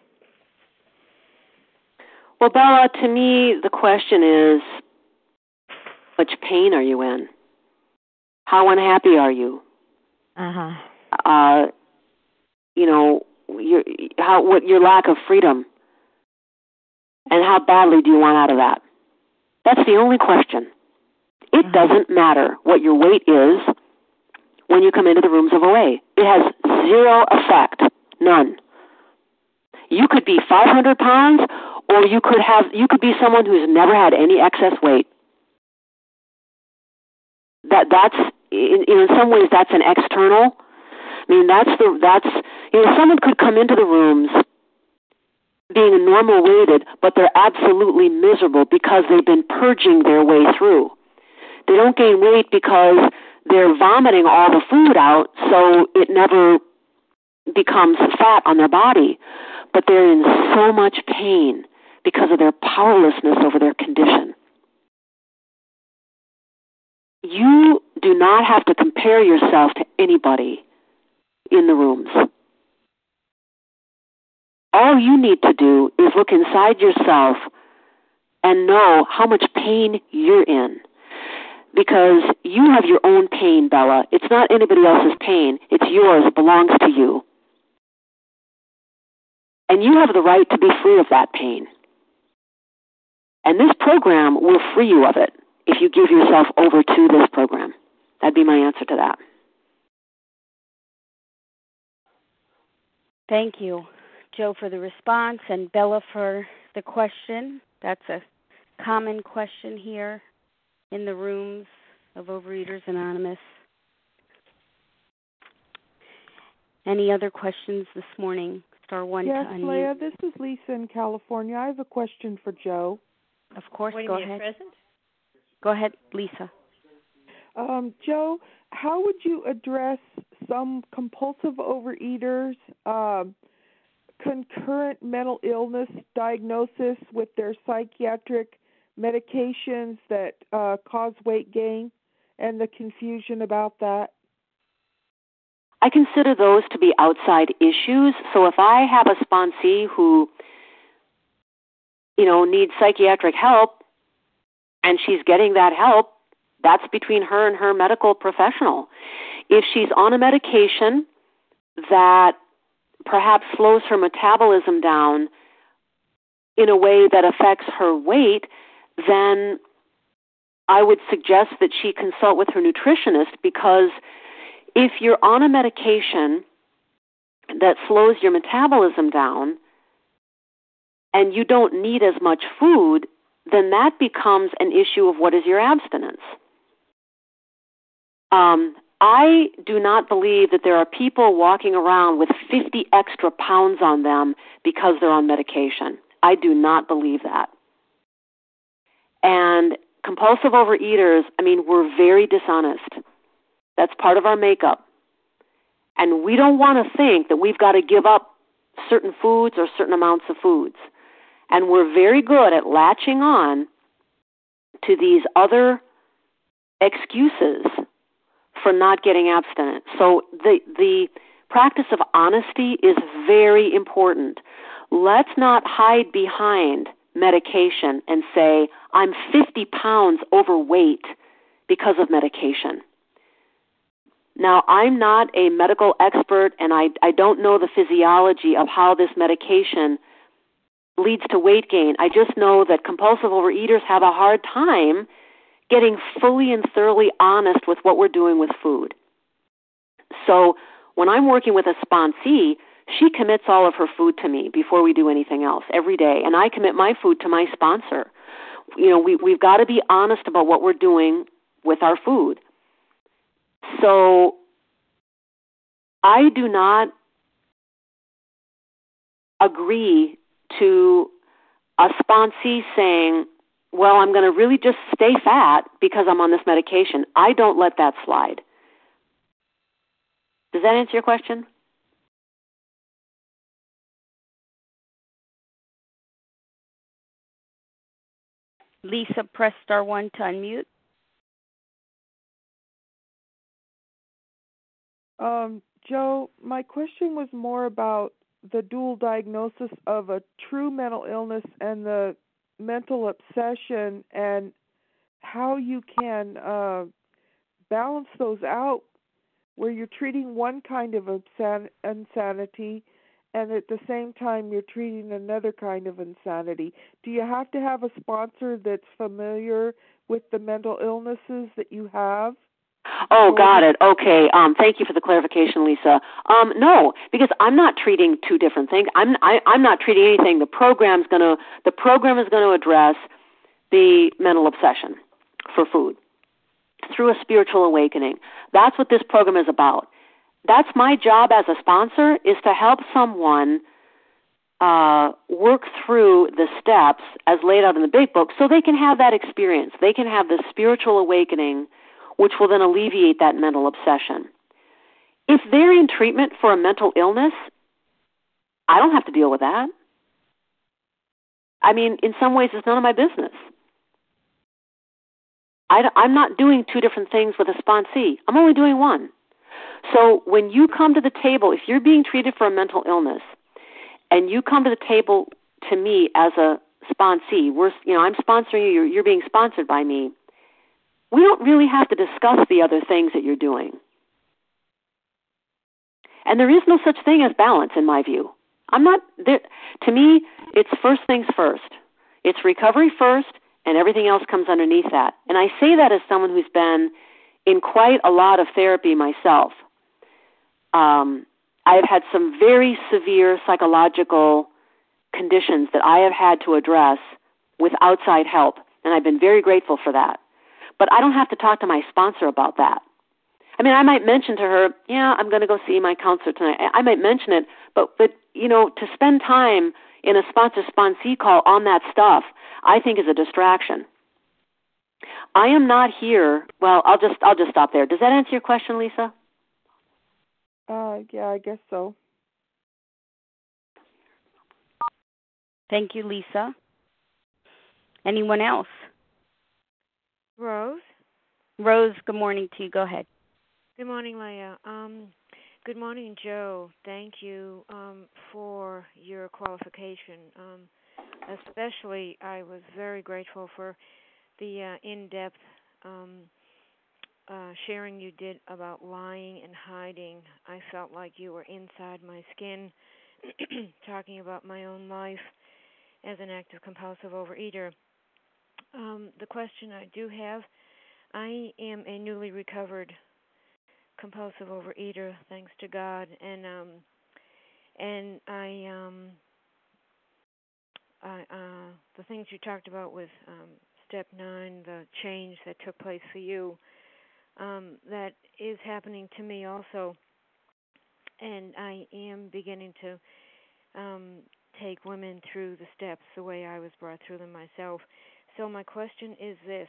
Well, Bella, to me, the question is, how much pain are you in? How unhappy are you? Your lack of freedom, and how badly do you want out of that? That's the only question. It doesn't matter what your weight is when you come into the rooms of OA. It has zero effect, none. You could be 500 pounds, or you could be someone who's never had any excess weight. That's in some ways that's an external. I mean, someone could come into the rooms being normal weighted, but they're absolutely miserable because they've been purging their way through. They don't gain weight because they're vomiting all the food out, so it never becomes fat on their body. But they're in so much pain because of their powerlessness over their condition. You do not have to compare yourself to anybody in the rooms. All you need to do is look inside yourself and know how much pain you're in. Because you have your own pain, Bella. It's not anybody else's pain. It's yours. It belongs to you. And you have the right to be free of that pain. And this program will free you of it if you give yourself over to this program. That'd be my answer to that. Thank you, Joe, for the response, and Bella for the question. That's a common question here in the rooms of Overeaters Anonymous. Any other questions this morning? Star 1 yes, to unmute. Yes, Leah, this is Lisa in California. I have a question for Joe. Of course, go ahead. Present? Go ahead, Lisa. Joe, how would you address some compulsive overeaters' concurrent mental illness diagnosis with their psychiatric medications that cause weight gain and the confusion about that? I consider those to be outside issues. So if I have a sponsee who, needs psychiatric help and she's getting that help, that's between her and her medical professional. If she's on a medication that perhaps slows her metabolism down in a way that affects her weight, then I would suggest that she consult with her nutritionist, because if you're on a medication that slows your metabolism down and you don't need as much food, then that becomes an issue of what is your abstinence. I do not believe that there are people walking around with 50 extra pounds on them because they're on medication. I do not believe that. And compulsive overeaters, we're very dishonest. That's part of our makeup. And we don't want to think that we've got to give up certain foods or certain amounts of foods. And we're very good at latching on to these other excuses for not getting abstinent. So the practice of honesty is very important. Let's not hide behind medication and say, I'm 50 pounds overweight because of medication. Now, I'm not a medical expert, and I don't know the physiology of how this medication leads to weight gain. I just know that compulsive overeaters have a hard time getting fully and thoroughly honest with what we're doing with food. So when I'm working with a sponsee, she commits all of her food to me before we do anything else every day, and I commit my food to my sponsor. We've got to be honest about what we're doing with our food. So I do not agree to a sponsee saying, well, I'm going to really just stay fat because I'm on this medication. I don't let that slide. Does that answer your question? Lisa, press star 1 to unmute. Joe, my question was more about the dual diagnosis of a true mental illness and the mental obsession, and how you can balance those out, where you're treating one kind of insanity and at the same time you're treating another kind of insanity. Do you have to have a sponsor that's familiar with the mental illnesses that you have? Oh, got it. Okay. Thank you for the clarification, Lisa. No, because I'm not treating two different things. I'm not treating anything. The program is going to address the mental obsession for food through a spiritual awakening. That's what this program is about. That's my job as a sponsor, is to help someone work through the steps as laid out in the big book so they can have that experience. They can have this spiritual awakening, which will then alleviate that mental obsession. If they're in treatment for a mental illness, I don't have to deal with that. I mean, in some ways, it's none of my business. I'm not doing two different things with a sponsee. I'm only doing one. So when you come to the table, if you're being treated for a mental illness, and you come to the table to me as a sponsee, I'm sponsoring you, you're being sponsored by me, we don't really have to discuss the other things that you're doing. And there is no such thing as balance, in my view. To me, it's first things first. It's recovery first, and everything else comes underneath that. And I say that as someone who's been in quite a lot of therapy myself. I have had some very severe psychological conditions that I have had to address with outside help, and I've been very grateful for that. But I don't have to talk to my sponsor about that. I mean, I might mention to her, I'm going to go see my counselor tonight. I might mention it, but to spend time in a sponsor-sponsee call on that stuff, I think is a distraction. I am not here. Well, I'll just stop there. Does that answer your question, Lisa? Yeah, I guess so. Thank you, Lisa. Anyone else? Rose? Rose, good morning to you. Go ahead. Good morning, Leah. Good morning, Joe. Thank you for your qualification. Especially, I was very grateful for the in-depth sharing you did about lying and hiding. I felt like you were inside my skin, talking about my own life as an active compulsive overeater. The question I do have, I am a newly recovered compulsive overeater, thanks to God, and the things you talked about with step 9, the change that took place for you, that is happening to me also, and I am beginning to take women through the steps the way I was brought through them myself. So my question is this: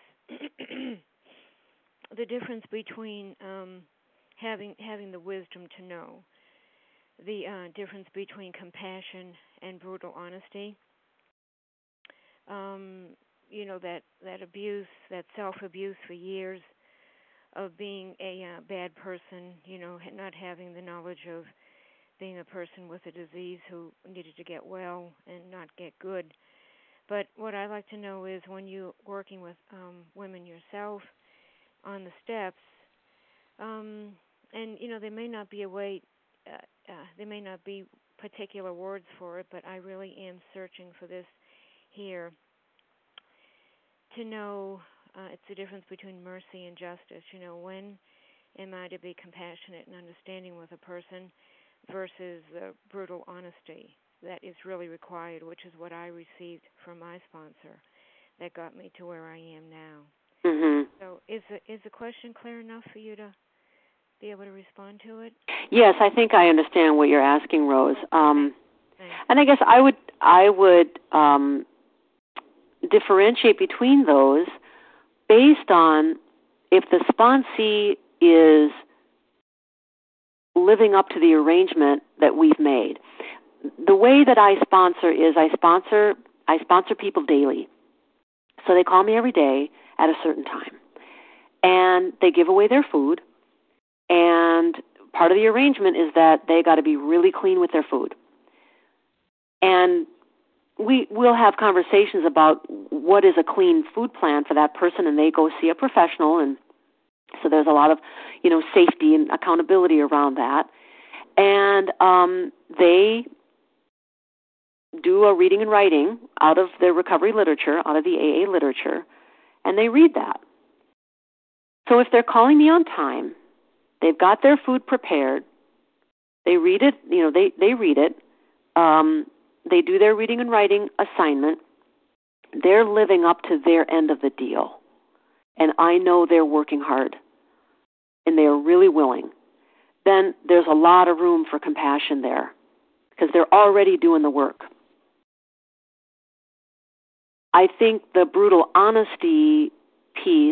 the difference between having the wisdom to know the difference between compassion and brutal honesty. That abuse, that self-abuse for years of being a bad person, not having the knowledge of being a person with a disease who needed to get well and not get good. But what I like to know is, when you're working with women yourself on the steps, and there may not be a way, there may not be particular words for it, but I really am searching for this here to know. It's the difference between mercy and justice. When am I to be compassionate and understanding with a person versus the brutal honesty that is really required, which is what I received from my sponsor that got me to where I am now. Mm-hmm. So is the question clear enough for you to be able to respond to it? Yes, I think I understand what you're asking, Rose. And I guess I would differentiate between those based on if the sponsee is living up to the arrangement that we've made. The way that I sponsor is I sponsor people daily. So they call me every day at a certain time, and they give away their food. And part of the arrangement is that they got to be really clean with their food. And we'll have conversations about what is a clean food plan for that person, and they go see a professional, and so there's a lot of, safety and accountability around that. And they do a reading and writing out of the recovery literature, out of the AA literature, and they read that. So if they're calling me on time, they've got their food prepared, they read it, they read it, they do their reading and writing assignment, they're living up to their end of the deal. And I know they're working hard, and they're really willing. Then there's a lot of room for compassion there, because they're already doing the work. I think the brutal honesty piece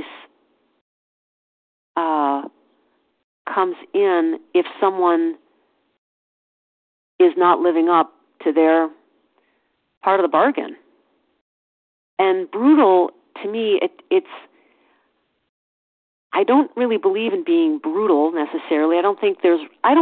comes in if someone is not living up to their part of the bargain. And brutal, to me, it's I don't really believe in being brutal necessarily. I don't think there's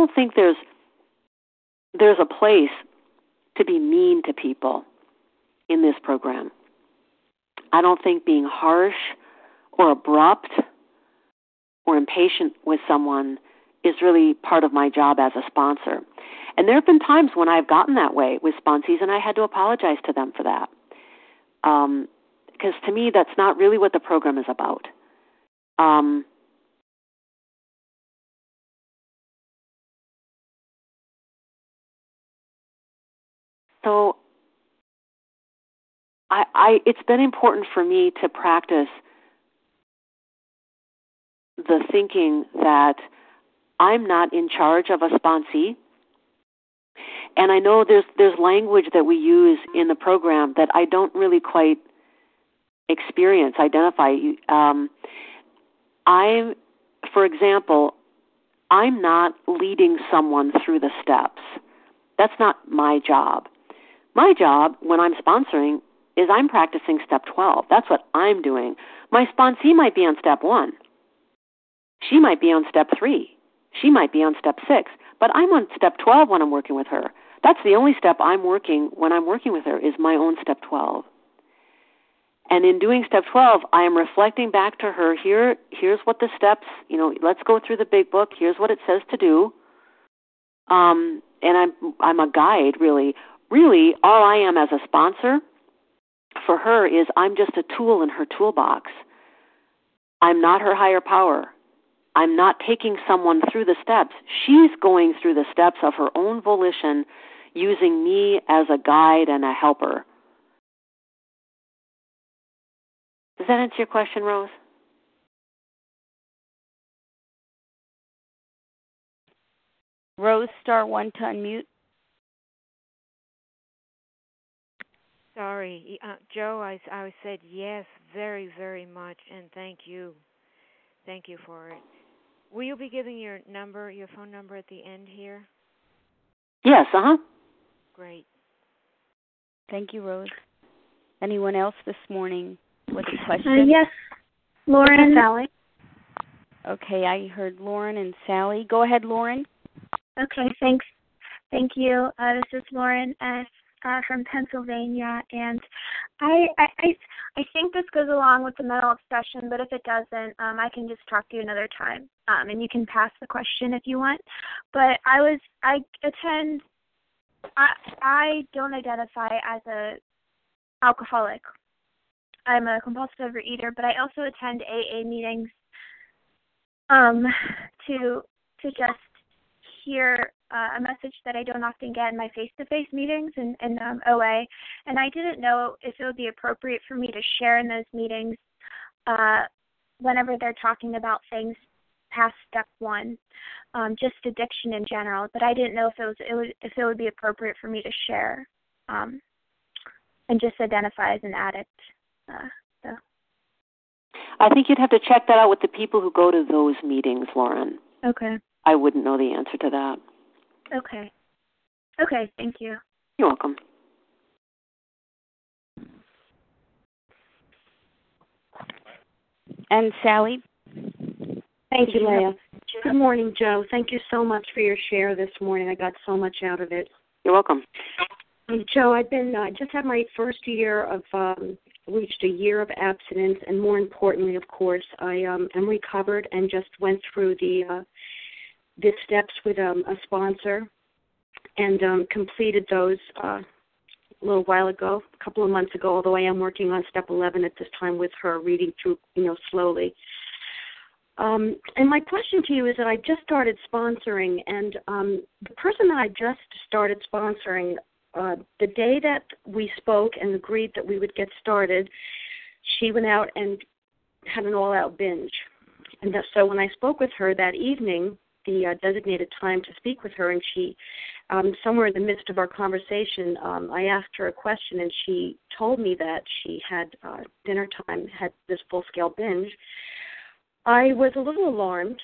a place to be mean to people in this program. I don't think being harsh or abrupt or impatient with someone is really part of my job as a sponsor. And there have been times when I've gotten that way with sponsees, and I had to apologize to them for that. Because to me, that's not really what the program is about. So it's been important for me to practice the thinking that I'm not in charge of a sponsee. And I know there's language that we use in the program that I don't really quite identify. For example, I'm not leading someone through the steps. That's not my job. My job, when I'm sponsoring, is I'm practicing step 12. That's what I'm doing. My sponsee might be on step 1. She might be on step 3. She might be on step 6. But I'm on step 12 when I'm working with her. That's the only step I'm working when I'm working with her is my own step 12. And in doing step 12, I am reflecting back to her, here's what the steps, let's go through the big book. Here's what it says to do. And I'm a guide, really. Really, all I am as a sponsor for her is I'm just a tool in her toolbox. I'm not her higher power. I'm not taking someone through the steps. She's going through the steps of her own volition, using me as a guide and a helper. Does that answer your question, Rose? Rose, star 1 to unmute. Sorry, Joe, I said yes very, very much, and thank you. Thank you for it. Will you be giving your phone number at the end here? Yes, Great. Thank you, Rose. Anyone else this morning with a question? Yes, Lauren and Sally. Okay, I heard Lauren and Sally. Go ahead, Lauren. Okay, thanks. Thank you. This is Lauren from Pennsylvania, and I think this goes along with the mental obsession, but if it doesn't, I can just talk to you another time, and you can pass the question if you want. But I don't identify as a alcoholic. I'm a compulsive overeater, but I also attend AA meetings to just hear a message that I don't often get in my face-to-face meetings in OA, and I didn't know if it would be appropriate for me to share in those meetings whenever they're talking about things past step 1, just addiction in general. But I didn't know if it would be appropriate for me to share and just identify as an addict. I think you'd have to check that out with the people who go to those meetings, Lauren. Okay. I wouldn't know the answer to that. Okay. Okay, thank you. You're welcome. And Sally? Thank you, Leah. Good morning, Joe. Thank you so much for your share this morning. I got so much out of it. You're welcome. Joe, I've been just had my first year of reached a year of abstinence, and more importantly, of course, I am recovered and just went through the steps with a sponsor and completed those a little while ago, a couple of months ago. Although I am working on step 11 at this time with her, reading through slowly. And my question to you is that I just started sponsoring, and the person that I just started sponsoring, the day that we spoke and agreed that we would get started, she went out and had an all-out binge. And so when I spoke with her that evening, the designated time to speak with her, and she, somewhere in the midst of our conversation, I asked her a question, and she told me that she had dinner time, had this full-scale binge. I was a little alarmed,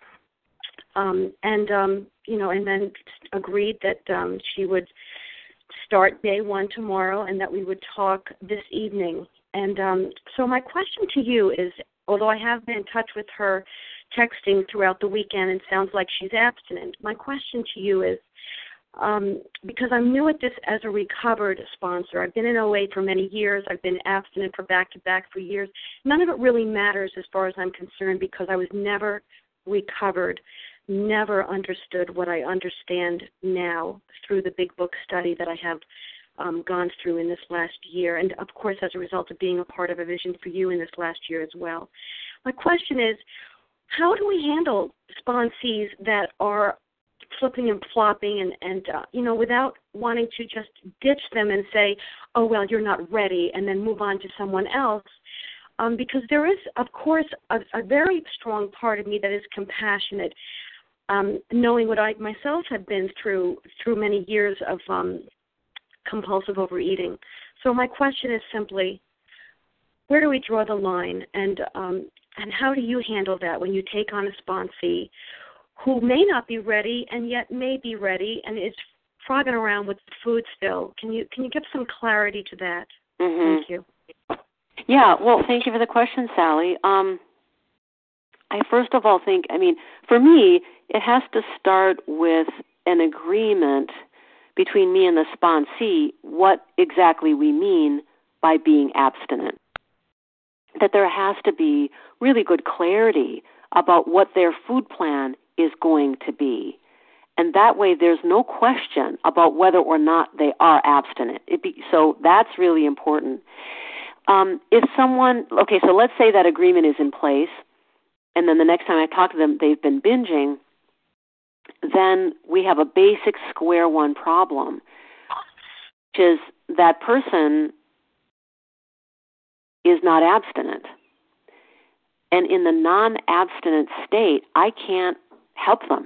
and then agreed that she would start day one tomorrow and that we would talk this evening. And so my question to you is, although I have been in touch with her texting throughout the weekend and sounds like she's abstinent, my question to you is, because I'm new at this as a recovered sponsor. I've been in OA for many years. I've been abstinent for back-to-back for years. None of it really matters as far as I'm concerned because I was never recovered, never understood what I understand now through the big book study that I have gone through in this last year, and, of course, as a result of being a part of A Vision for You in this last year as well. My question is, how do we handle sponsees that are flipping and flopping and without wanting to just ditch them and say, oh, well, you're not ready, and then move on to someone else? Because there is, of course, a very strong part of me that is compassionate, knowing what I myself have been through many years of compulsive overeating. So my question is simply, where do we draw the line, and how do you handle that when you take on a sponsee who may not be ready and yet may be ready and is frogging around with the food still? Can you give some clarity to that? Mm-hmm. Thank you. Yeah, well, thank you for the question, Sally. I first of all think, for me, it has to start with an agreement between me and the sponsee what exactly we mean by being abstinent. That there has to be really good clarity about what their food plan is going to be. And that way there's no question about whether or not they are abstinent. So that's really important. If someone, so let's say that agreement is in place, and then the next time I talk to them, they've been binging, then we have a basic square one problem, which is that person is not abstinent. And in the non-abstinent state, I can't help them.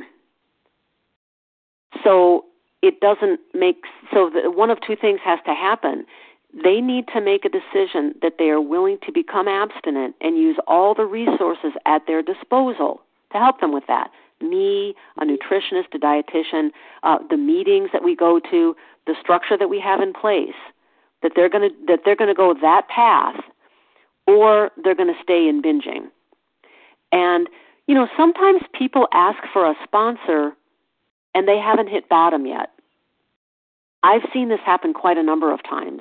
So it doesn't one of two things has to happen. They need to make a decision that they are willing to become abstinent and use all the resources at their disposal to help them with that. Me, a nutritionist, a dietitian, the meetings that we go to, the structure that we have in place, that they're going to go that path, or they're going to stay in binging. And sometimes people ask for a sponsor and they haven't hit bottom yet. I've seen this happen quite a number of times.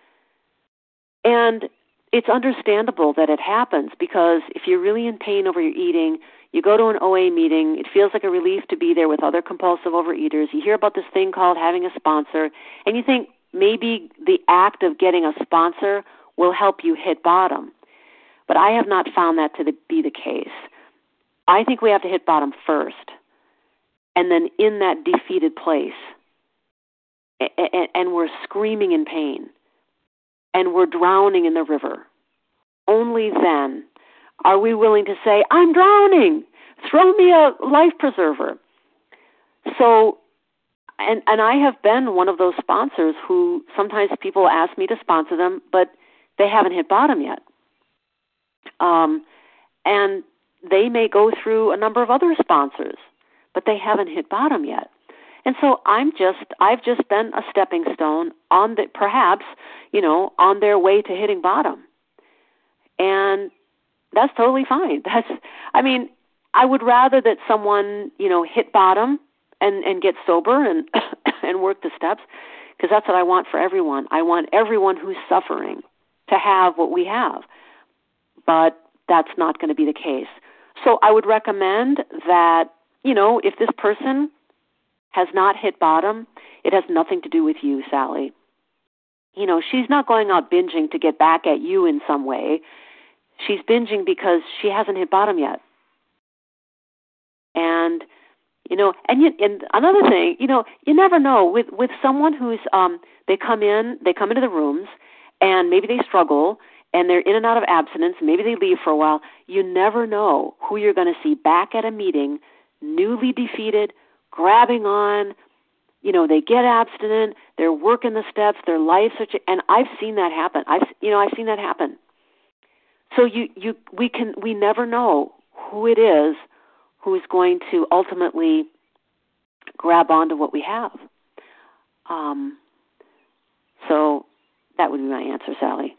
And it's understandable that it happens because if you're really in pain over your eating, you go to an OA meeting, it feels like a relief to be there with other compulsive overeaters. You hear about this thing called having a sponsor, and you think maybe the act of getting a sponsor will help you hit bottom. But I have not found that to be the case. I think we have to hit bottom first, and then in that defeated place, and we're screaming in pain, and we're drowning in the river. Only then are we willing to say, I'm drowning, throw me a life preserver. So, and I have been one of those sponsors who sometimes people ask me to sponsor them, but they haven't hit bottom yet. And they may go through a number of other sponsors, but they haven't hit bottom yet. And so I've just been a stepping stone on their way to hitting bottom. And that's totally fine. I would rather that someone, hit bottom and get sober and and work the steps, because that's what I want for everyone. I want everyone who's suffering to have what we have. But that's not going to be the case. So I would recommend that, if this person has not hit bottom, it has nothing to do with you, Sally. She's not going out binging to get back at you in some way. She's binging because she hasn't hit bottom yet. And, and another thing, you never know with someone who's, they come into the rooms and maybe they struggle and they're in and out of abstinence, maybe they leave for a while. You never know who you're going to see back at a meeting, newly defeated, grabbing on, they get abstinent, they're working the steps, their lives are, and I've seen that happen. I've seen that happen. So we never know who it is who is going to ultimately grab onto what we have. So that would be my answer, Sally.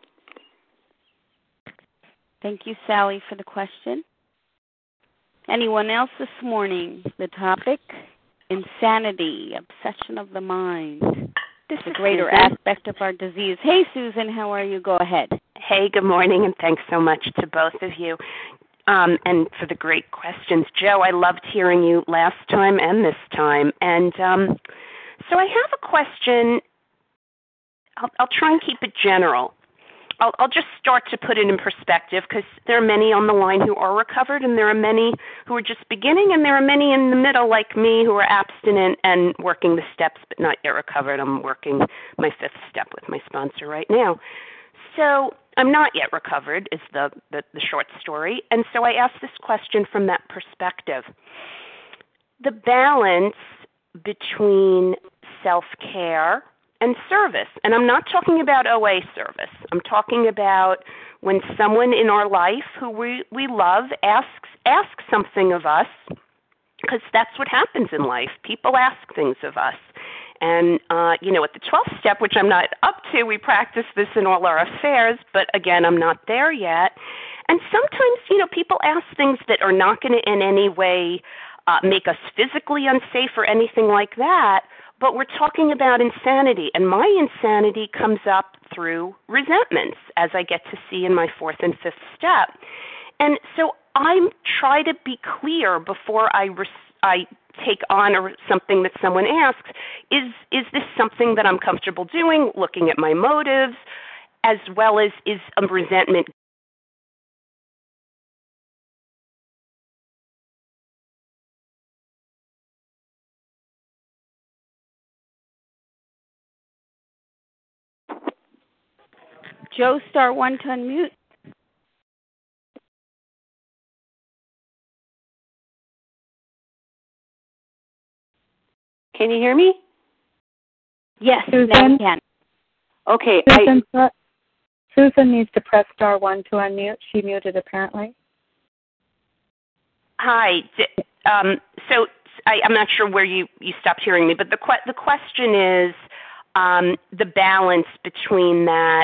Thank you, Sally, for the question. Anyone else this morning? The topic, insanity, obsession of the mind. This is a greater aspect of our disease. Hey, Susan, how are you? Go ahead. Hey, good morning, and thanks so much to both of you and for the great questions. Joe, I loved hearing you last time and this time. And so I have a question. I'll try and keep it general. I'll just start to put it in perspective, because there are many on the line who are recovered, and there are many who are just beginning, and there are many in the middle like me who are abstinent and working the steps but not yet recovered. I'm working my 5th step with my sponsor right now. So I'm not yet recovered is the short story. And so I asked this question from that perspective. The balance between self-care and service. And I'm not talking about OA service. I'm talking about when someone in our life who we love asks something of us, because that's what happens in life. People ask things of us. And, at the 12th step, which I'm not up to, we practice this in all our affairs, but again, I'm not there yet. And sometimes, people ask things that are not going to in any way make us physically unsafe or anything like that, but we're talking about insanity, and my insanity comes up through resentments, as I get to see in my 4th and 5th step. And so I try to be clear before I take on or something that someone asks. Is this something that I'm comfortable doing, looking at my motives, as well as is a resentment Joe, star 1 to unmute. Can you hear me? Yes, Susan? now we can. Okay. Susan needs to press star 1 to unmute. She muted apparently. Hi. So I'm not sure where you stopped hearing me, but the question is the balance between that,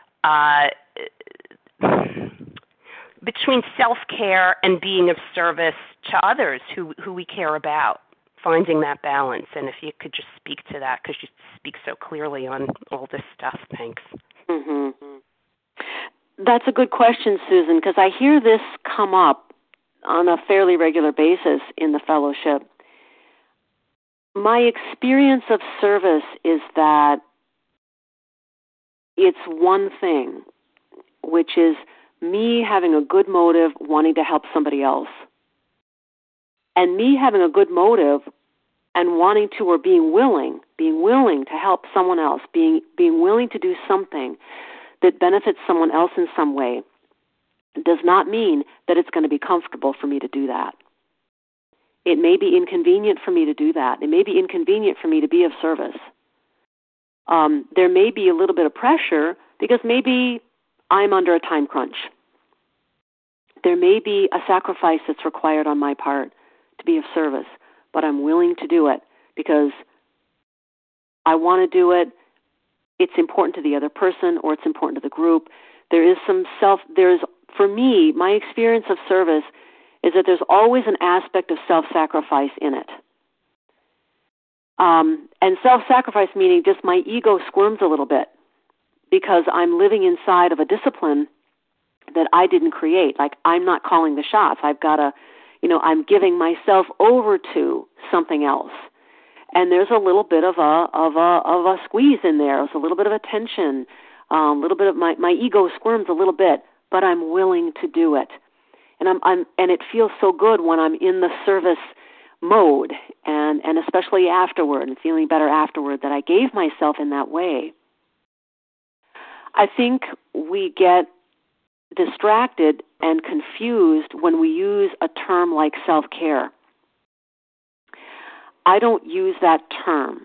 between self-care and being of service to others who we care about, finding that balance. And if you could just speak to that, because you speak so clearly on all this stuff. Thanks. Mm-hmm. That's a good question, Susan, because I hear this come up on a fairly regular basis in the fellowship. My experience of service is that it's one thing, which is me having a good motive wanting to help somebody else. And me having a good motive and wanting to, or being willing to help someone else, being willing to do something that benefits someone else in some way, does not mean that it's going to be comfortable for me to do that. It may be inconvenient for me to do that. It may be inconvenient for me to be of service. There may be a little bit of pressure because maybe I'm under a time crunch. There may be a sacrifice that's required on my part to be of service, but I'm willing to do it because I want to do it. It's important to the other person, or it's important to the group. For me, my experience of service is that there's always an aspect of self-sacrifice in it. And self-sacrifice meaning just my ego squirms a little bit because I'm living inside of a discipline that I didn't create. Like, I'm not calling the shots. I've got to, I'm giving myself over to something else. And there's a little bit of a squeeze in there. There's a little bit of a tension. A little bit of my ego squirms a little bit, but I'm willing to do it. And and it feels so good when I'm in the service mode, and especially afterward, and feeling better afterward, that I gave myself in that way. I think we get distracted and confused when we use a term like self-care. I don't use that term.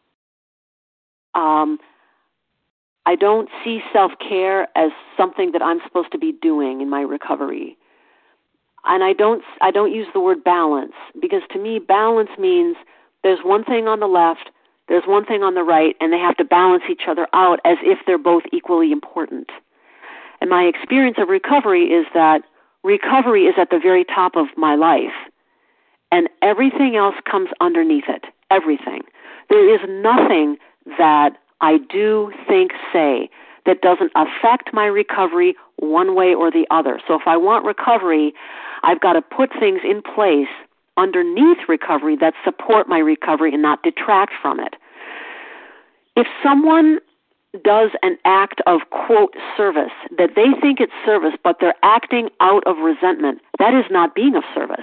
I don't see self-care as something that I'm supposed to be doing in my recovery. And I don't use the word balance, because to me balance means there's one thing on the left, there's one thing on the right, and they have to balance each other out as if they're both equally important. And my experience of recovery is that recovery is at the very top of my life, and everything else comes underneath it, everything. There is nothing that I do, think, say that doesn't affect my recovery one way or the other. So if I want recovery, I've got to put things in place underneath recovery that support my recovery and not detract from it. If someone does an act of, quote, service, that they think it's service, but they're acting out of resentment, that is not being of service.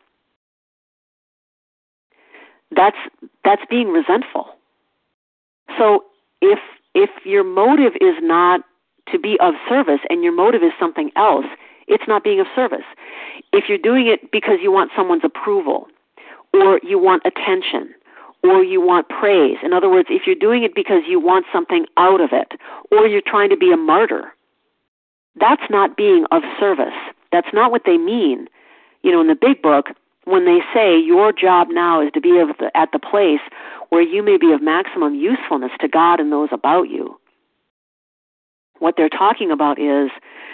That's being resentful. So if your motive is not to be of service and your motive is something else, it's not being of service. If you're doing it because you want someone's approval, or you want attention, or you want praise, in other words, if you're doing it because you want something out of it, or you're trying to be a martyr, that's not being of service. That's not what they mean. In the big book, when they say your job now is to be at the place where you may be of maximum usefulness to God and those about you, what they're talking about is,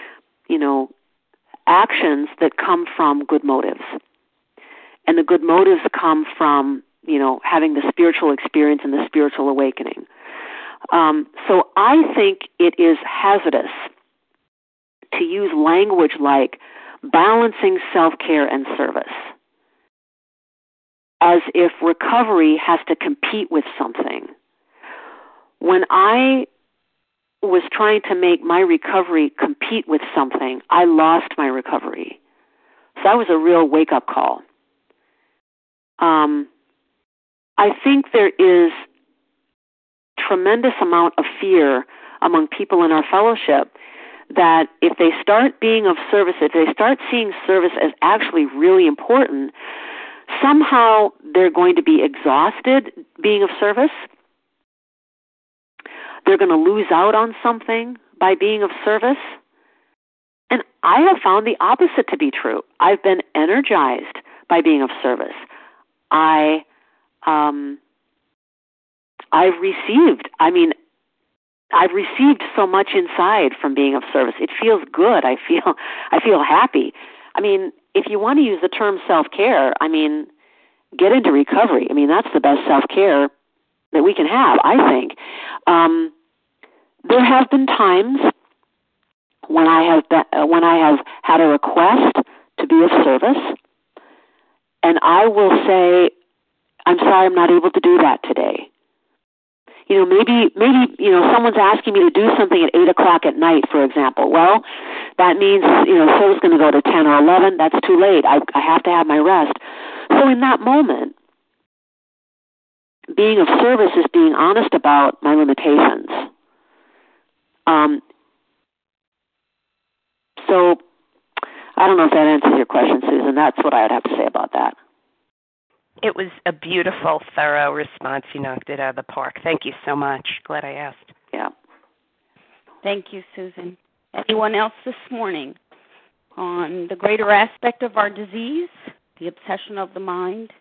actions that come from good motives. And the good motives come from, having the spiritual experience and the spiritual awakening. So I think it is hazardous to use language like balancing self-care and service, as if recovery has to compete with something. When I was trying to make my recovery compete with something, I lost my recovery. So that was a real wake-up call. I think there is tremendous amount of fear among people in our fellowship that if they start being of service, if they start seeing service as actually really important, somehow they're going to be exhausted being of service. They're going to lose out on something by being of service. And I have found the opposite to be true. I've been energized by being of service. I've received so much inside from being of service. It feels good. I feel happy. If you want to use the term self-care, get into recovery. That's the best self-care that we can have, I think. There have been times when I have had a request to be of service, and I will say, I'm sorry, I'm not able to do that today. Maybe someone's asking me to do something at 8:00 at night, for example. Well, that means, service is going to go to 10 or 11. That's too late. I have to have my rest. So in that moment, being of service is being honest about my limitations. So I don't know if that answers your question, Susan. That's what I would have to say about that. It was a beautiful, thorough response. You knocked it out of the park. Thank you so much. Glad I asked. Yeah. Thank you, Susan. Anyone else this morning on the greater aspect of our disease, the obsession of the mind?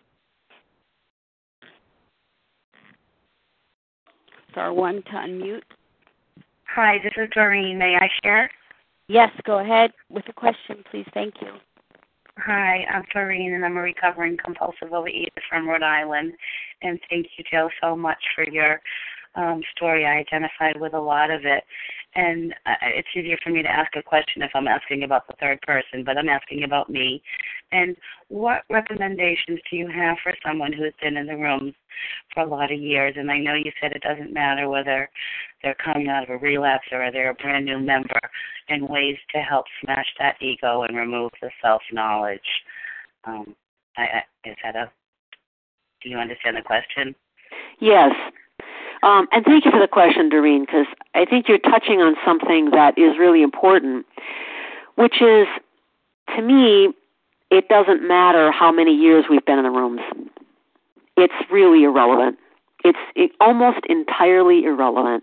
Star 1 to unmute. Hi, this is Doreen. May I share? Yes, go ahead with the question, please. Thank you. Hi, I'm Doreen, and I'm a recovering compulsive overeater from Rhode Island. And thank you, Joe, so much for your story. I identified with a lot of it. And it's easier for me to ask a question if I'm asking about the third person, but I'm asking about me. And what recommendations do you have for someone who has been in the rooms for a lot of years? And I know you said it doesn't matter whether they're coming out of a relapse or they're a brand new member, and ways to help smash that ego and remove the self-knowledge. Do you understand the question? Yes. And thank you for the question, Doreen, because I think you're touching on something that is really important, which is, to me, it doesn't matter how many years we've been in the rooms. It's really irrelevant. It's almost entirely irrelevant.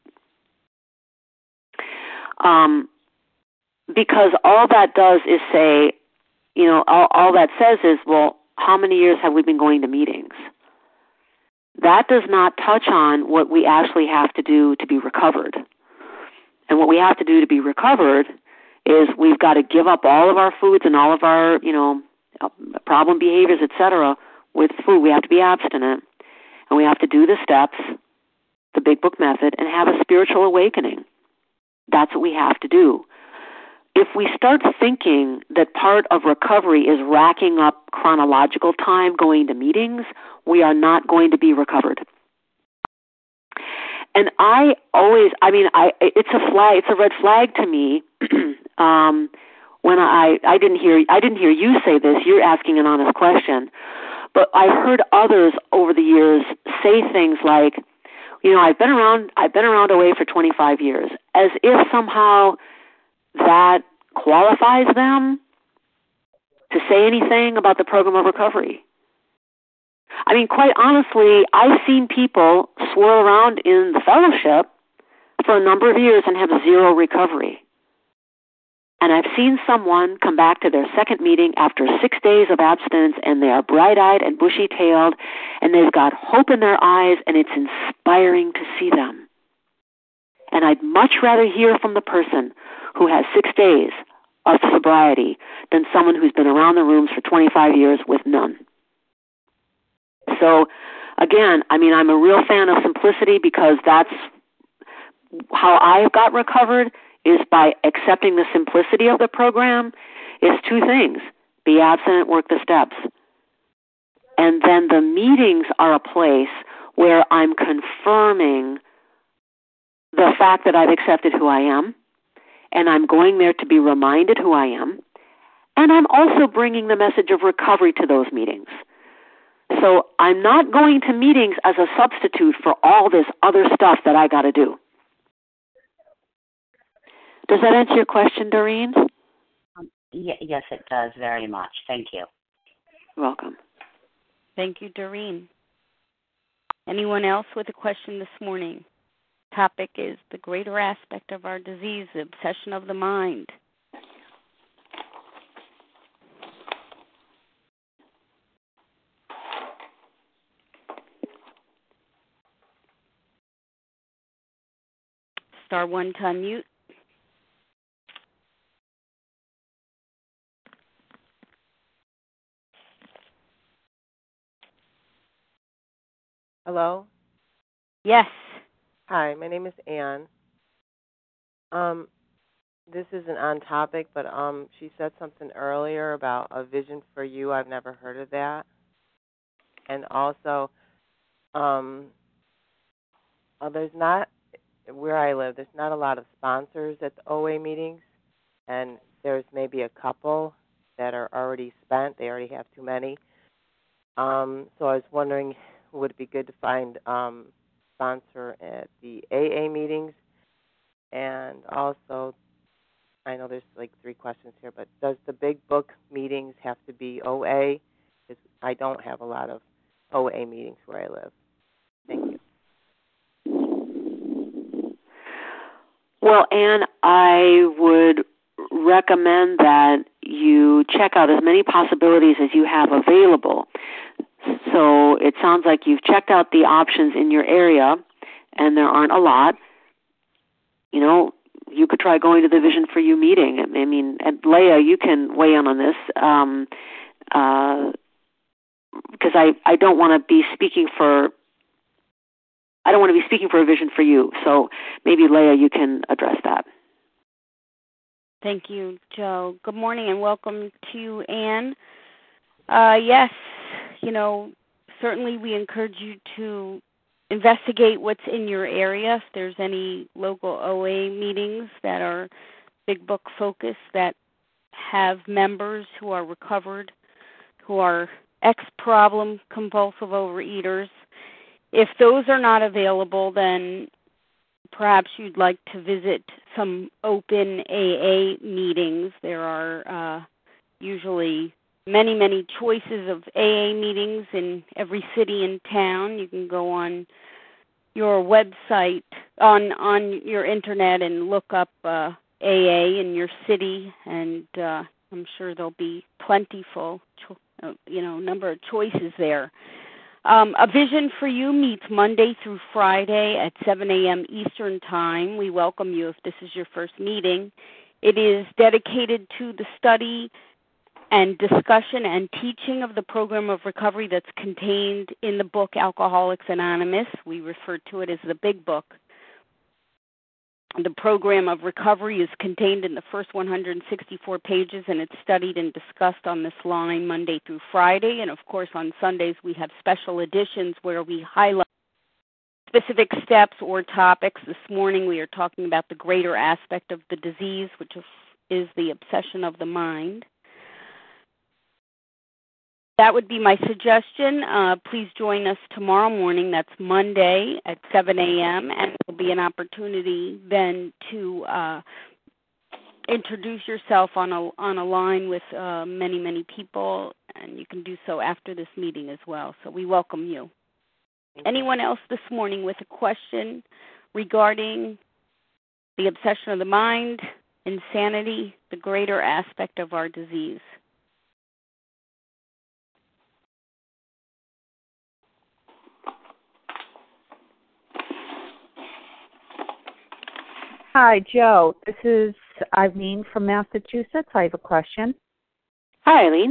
Because all that does is say, all that says is, well, how many years have we been going to meetings? That does not touch on what we actually have to do to be recovered. And what we have to do to be recovered is we've got to give up all of our foods and all of our, problem behaviors, etc. with food. We have to be abstinent. And we have to do the steps, the Big Book method, and have a spiritual awakening. That's what we have to do. If we start thinking that part of recovery is racking up chronological time going to meetings, we are not going to be recovered. And it's a red flag to me. When I didn't hear you say this. You're asking an honest question, but I heard others over the years say things like, I've been around OA for 25 years, as if somehow that qualifies them to say anything about the program of recovery. I mean, quite honestly, I've seen people swirl around in the fellowship for a number of years and have zero recovery. And I've seen someone come back to their second meeting after 6 days of abstinence, and they are bright-eyed and bushy-tailed, and they've got hope in their eyes, and it's inspiring to see them. And I'd much rather hear from the person who has 6 days of sobriety than someone who's been around the rooms for 25 years with none. So, again, I'm a real fan of simplicity, because that's how I got recovered, is by accepting the simplicity of the program. Is two things: be abstinent, work the steps. And then the meetings are a place where I'm confirming the fact that I've accepted who I am, and I'm going there to be reminded who I am, and I'm also bringing the message of recovery to those meetings. So I'm not going to meetings as a substitute for all this other stuff that I got to do. Does that answer your question, Doreen? Yes, it does very much. Thank you. You're welcome. Thank you, Doreen. Anyone else with a question this morning? Topic is the greater aspect of our disease, the obsession of the mind. Star 1 to unmute. Hello? Yes. Hi, my name is Ann. This isn't on topic, but she said something earlier about a vision for you. I've never heard of that. And also, there's not, where I live, there's not a lot of sponsors at the OA meetings, and there's maybe a couple that are already spent. They already have too many. So I was wondering, would it be good to find sponsor at the AA meetings? And also, I know there's like 3 questions here, but does the Big Book meetings have to be OA? Because I don't have a lot of OA meetings where I live. Thank you. Well, Anne, I would recommend that you check out as many possibilities as you have available. So it sounds like you've checked out the options in your area, and there aren't a lot. you could try going to the Vision for You meeting. I mean, and Leah, you can weigh in on this, because I don't want to be speaking for a Vision for You. So maybe Leah, you can address that. Thank you, Joe. Good morning and welcome to you, Anne. Yes, certainly we encourage you to investigate what's in your area. If there's any local OA meetings that are big book focused that have members who are recovered, who are ex-problem compulsive overeaters. If those are not available, then perhaps you'd like to visit some open AA meetings. There are usually many, many choices of AA meetings in every city and town. You can go on your website, on your internet, and look up AA in your city, and I'm sure there'll be plentiful, number of choices there. A Vision for You meets Monday through Friday at 7 a.m. Eastern Time. We welcome you if this is your first meeting. It is dedicated to the study and discussion and teaching of the program of recovery that's contained in the book Alcoholics Anonymous. We refer to it as the Big Book. The program of recovery is contained in the first 164 pages, and it's studied and discussed on this line Monday through Friday. And, of course, on Sundays we have special editions where we highlight specific steps or topics. This morning we are talking about the greater aspect of the disease, which is the obsession of the mind. That would be my suggestion. Please join us tomorrow morning. That's Monday at 7 a.m. And there'll be an opportunity then to introduce yourself on a line with many, many people, and you can do so after this meeting as well. So we welcome you. Anyone else this morning with a question regarding the obsession of the mind, insanity, the greater aspect of our disease? Hi, Joe. This is Eileen from Massachusetts. I have a question. Hi, Eileen.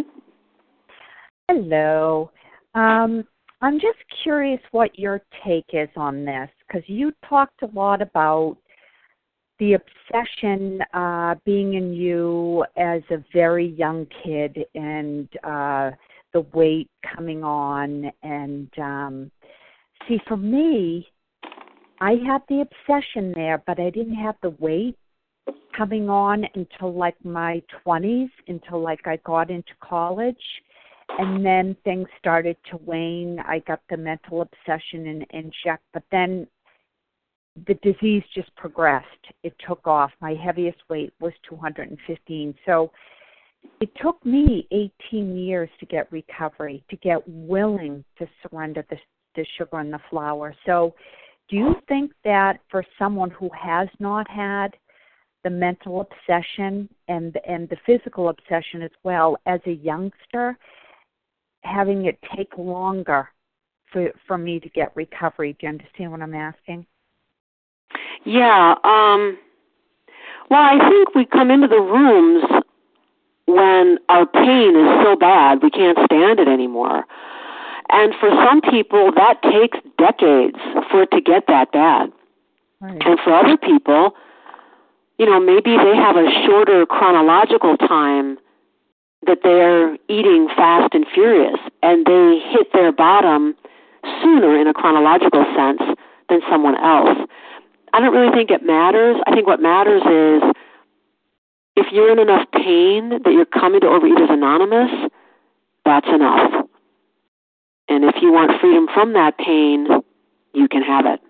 Hello. I'm just curious what your take is on this, because you talked a lot about the obsession being in you as a very young kid and the weight coming on. And see, for me, I had the obsession there, but I didn't have the weight coming on until like my 20s, until like I got into college. And then things started to wane. I got the mental obsession in check, but then the disease just progressed. It took off. My heaviest weight was 215. So it took me 18 years to get recovery, to get willing to surrender the sugar and the flour. So do you think that for someone who has not had the mental obsession and the physical obsession as well, as a youngster, having it take longer for me to get recovery? Do you understand what I'm asking? Yeah. Well, I think we come into the rooms when our pain is so bad we can't stand it anymore. And for some people, that takes decades for it to get that bad. Right. And for other people, maybe they have a shorter chronological time that they're eating fast and furious, and they hit their bottom sooner in a chronological sense than someone else. I don't really think it matters. I think what matters is if you're in enough pain that you're coming to Overeaters Anonymous, that's enough. And if you want freedom from that pain, you can have it.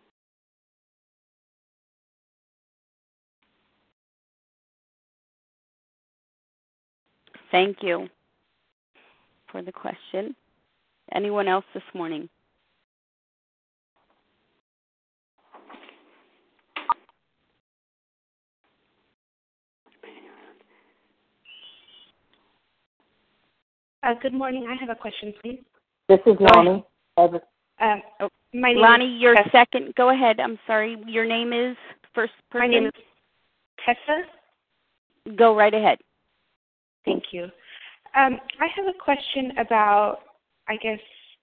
Thank you for the question. Anyone else this morning? Good morning. I have a question, please. This is Lonnie. My name Lonnie, you're second. Go ahead. I'm sorry. Your name is first person? My name is Tessa? Go right ahead. Thank you. I have a question about, I guess,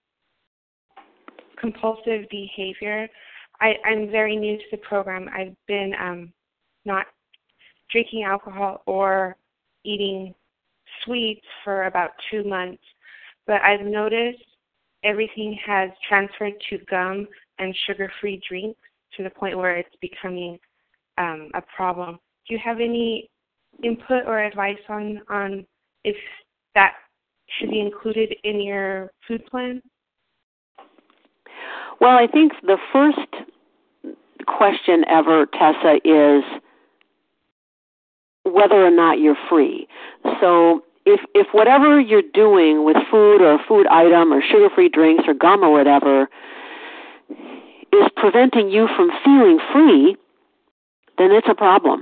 compulsive behavior. I'm very new to the program. I've been not drinking alcohol or eating sweets for about 2 months, but I've noticed everything has transferred to gum and sugar-free drinks to the point where it's becoming a problem. Do you have any input or advice on if that should be included in your food plan? Well, I think the first question ever, Tessa, is whether or not you're free. So if whatever you're doing with food or a food item or sugar-free drinks or gum or whatever is preventing you from feeling free, then it's a problem.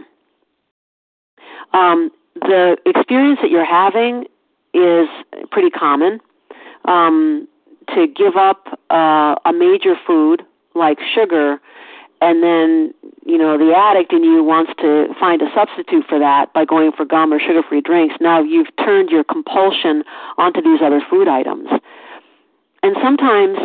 The experience that you're having is pretty common. To give up a major food like sugar, and then, the addict in you wants to find a substitute for that by going for gum or sugar-free drinks. Now you've turned your compulsion onto these other food items. And sometimes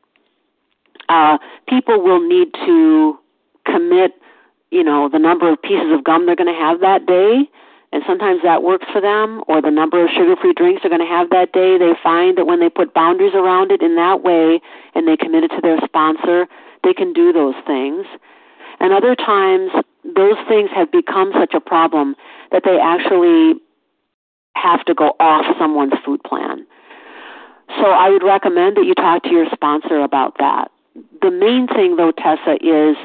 people will need to commit, the number of pieces of gum they're going to have that day, and sometimes that works for them, or the number of sugar-free drinks they're going to have that day. They find that when they put boundaries around it in that way and they commit it to their sponsor, they can do those things. And other times, those things have become such a problem that they actually have to go off someone's food plan. So I would recommend that you talk to your sponsor about that. The main thing, though, Tessa, is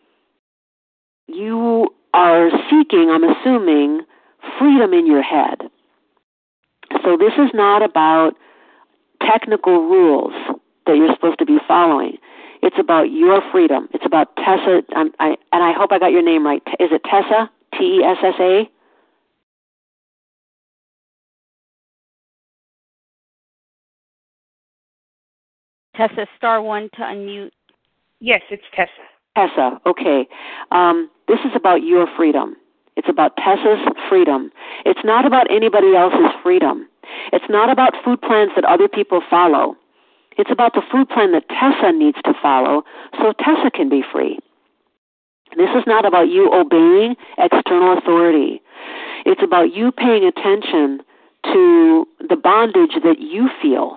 you are seeking, I'm assuming, freedom in your head. So this is not about technical rules that you're supposed to be following. It's about your freedom. It's about Tessa, and I hope I got your name right. Is it Tessa? Tessa? Tessa, *1 to unmute. Yes, it's Tessa. Tessa, okay. This is about your freedom. It's about Tessa's freedom. It's not about anybody else's freedom. It's not about food plans that other people follow. It's about the food plan that Tessa needs to follow so Tessa can be free. This is not about you obeying external authority. It's about you paying attention to the bondage that you feel.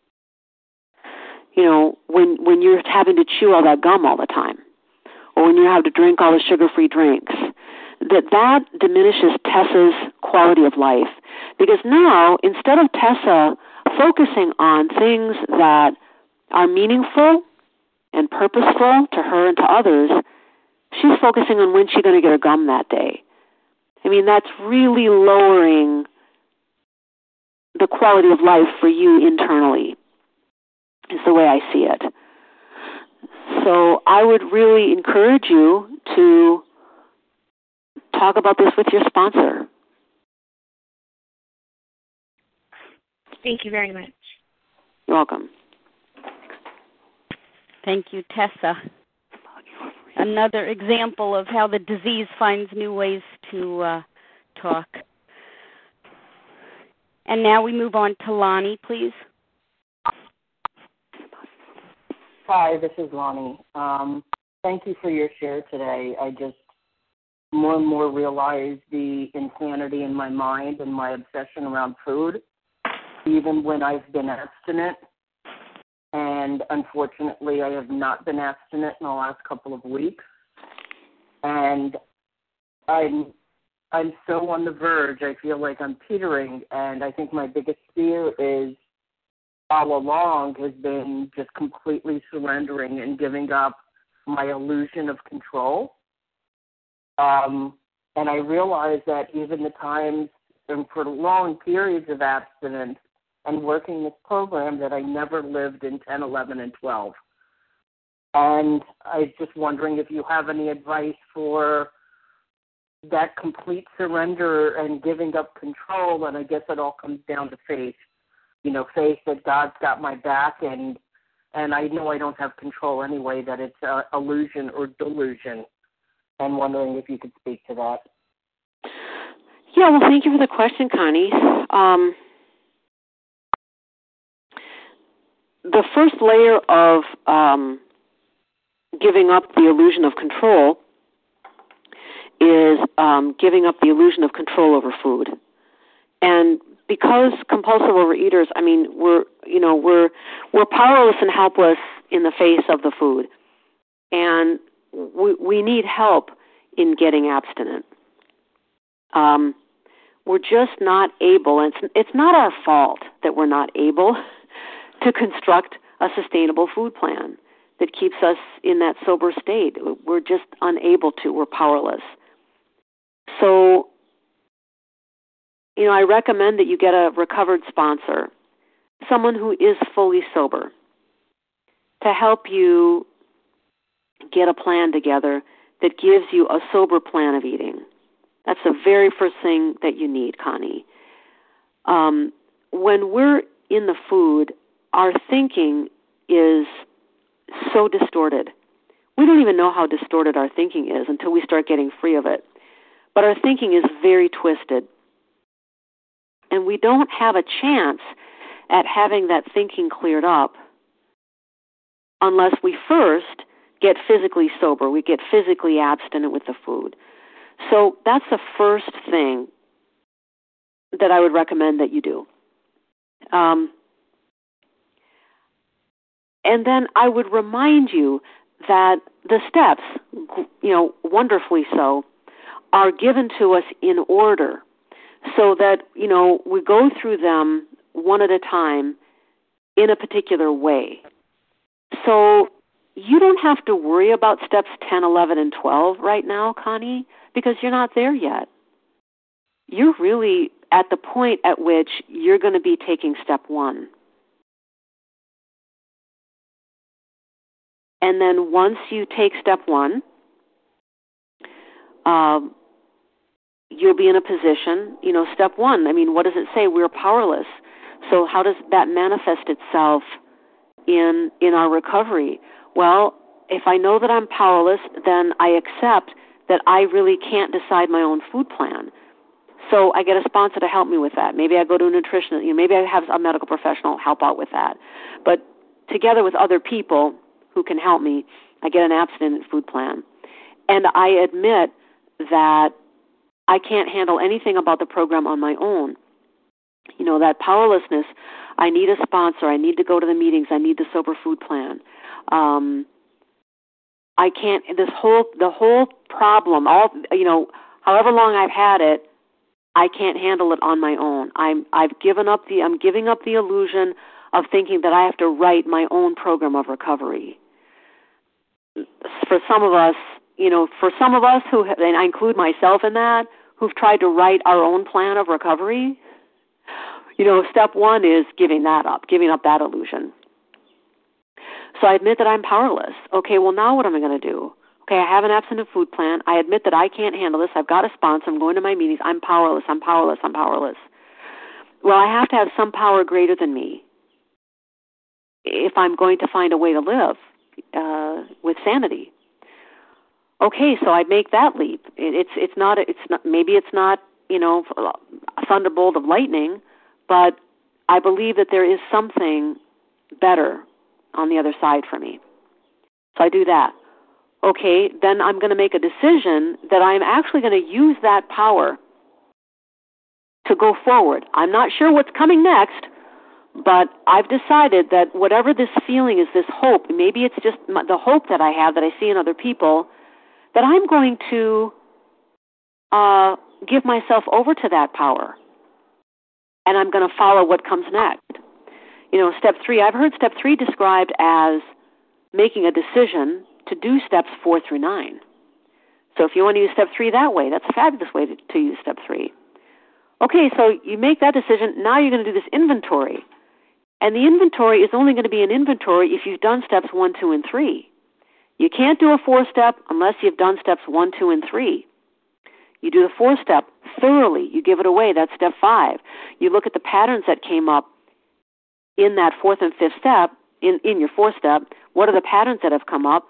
When you're having to chew all that gum all the time, or when you have to drink all the sugar-free drinks, that diminishes Tessa's quality of life. Because now, instead of Tessa focusing on things that are meaningful and purposeful to her and to others, she's focusing on when she's going to get her gum that day. I mean, that's really lowering the quality of life for you internally, is the way I see it. So I would really encourage you to talk about this with your sponsor. Thank you very much. You're welcome. Thank you, Tessa. Another example of how the disease finds new ways to talk. And now we move on to Lonnie, please. Hi, this is Lonnie. Thank you for your share today. I just more and more realize the insanity in my mind and my obsession around food, even when I've been abstinent. And unfortunately, I have not been abstinent in the last couple of weeks. And I'm so on the verge. I feel like I'm teetering. And I think my biggest fear is all along has been just completely surrendering and giving up my illusion of control. And I realize that even the times and for long periods of abstinence and working this program that I never lived in 10, 11, and 12. And I was just wondering if you have any advice for that complete surrender and giving up control. And I guess it all comes down to faith. Faith that God's got my back, and I know I don't have control anyway, that it's illusion or delusion. I'm wondering if you could speak to that. Yeah, well, thank you for the question, Connie. The first layer of giving up the illusion of control is giving up the illusion of control over food. And because compulsive overeaters, I mean, we're powerless and helpless in the face of the food, and we need help in getting abstinent. We're just not able, and it's not our fault that we're not able to construct a sustainable food plan that keeps us in that sober state. We're just unable to. We're powerless. So, I recommend that you get a recovered sponsor, someone who is fully sober, to help you get a plan together that gives you a sober plan of eating. That's the very first thing that you need, Connie. When we're in the food, our thinking is so distorted. We don't even know how distorted our thinking is until we start getting free of it. But our thinking is very twisted. And we don't have a chance at having that thinking cleared up unless we first get physically sober. We get physically abstinent with the food. So that's the first thing that I would recommend that you do. And then I would remind you that the steps, wonderfully so, are given to us in order so that, we go through them one at a time in a particular way. So you don't have to worry about steps 10, 11, and 12 right now, Connie, because you're not there yet. You're really at the point at which you're going to be taking step 1. And then once you take step 1, you'll be in a position, step 1, what does it say? We're powerless. So how does that manifest itself in our recovery? Well, if I know that I'm powerless, then I accept that I really can't decide my own food plan. So I get a sponsor to help me with that. Maybe I go to a nutritionist. Maybe I have a medical professional help out with that. But together with other people who can help me, I get an abstinent food plan. And I admit that I can't handle anything about the program on my own. That powerlessness, I need a sponsor. I need to go to the meetings. I need the sober food plan. I can't, the whole problem, however long I've had it, I can't handle it on my own. I'm giving up the illusion of thinking that I have to write my own program of recovery. For some of us who, and I include myself in that, who've tried to write our own plan of recovery, step 1 is giving that up, giving up that illusion. So I admit that I'm powerless. Okay, well, now what am I going to do? Okay, I have an abstinent food plan. I admit that I can't handle this. I've got a sponsor. I'm going to my meetings. I'm powerless. Well, I have to have some power greater than me if I'm going to find a way to live with sanity. Okay, so I make that leap. It's not maybe it's not a thunderbolt of lightning, but I believe that there is something better on the other side for me. So I do that. Okay, then I'm going to make a decision that I'm actually going to use that power to go forward. I'm not sure what's coming next, but I've decided that whatever this feeling is, this hope, maybe it's just the hope that I have that I see in other people, that I'm going to give myself over to that power. And I'm going to follow what comes next. Step 3, I've heard step 3 described as making a decision to do steps 4 through 9. So if you want to use step 3 that way, that's a fabulous way to use step 3. Okay, so you make that decision. Now you're going to do this inventory. And the inventory is only going to be an inventory if you've done steps 1, 2, and 3. You can't do a 4-step unless you've done steps 1, 2, and 3. You do the 4-step thoroughly. You give it away. That's step 5. You look at the patterns that came up in that 4th and 5th step, in your 4th step. What are the patterns that have come up?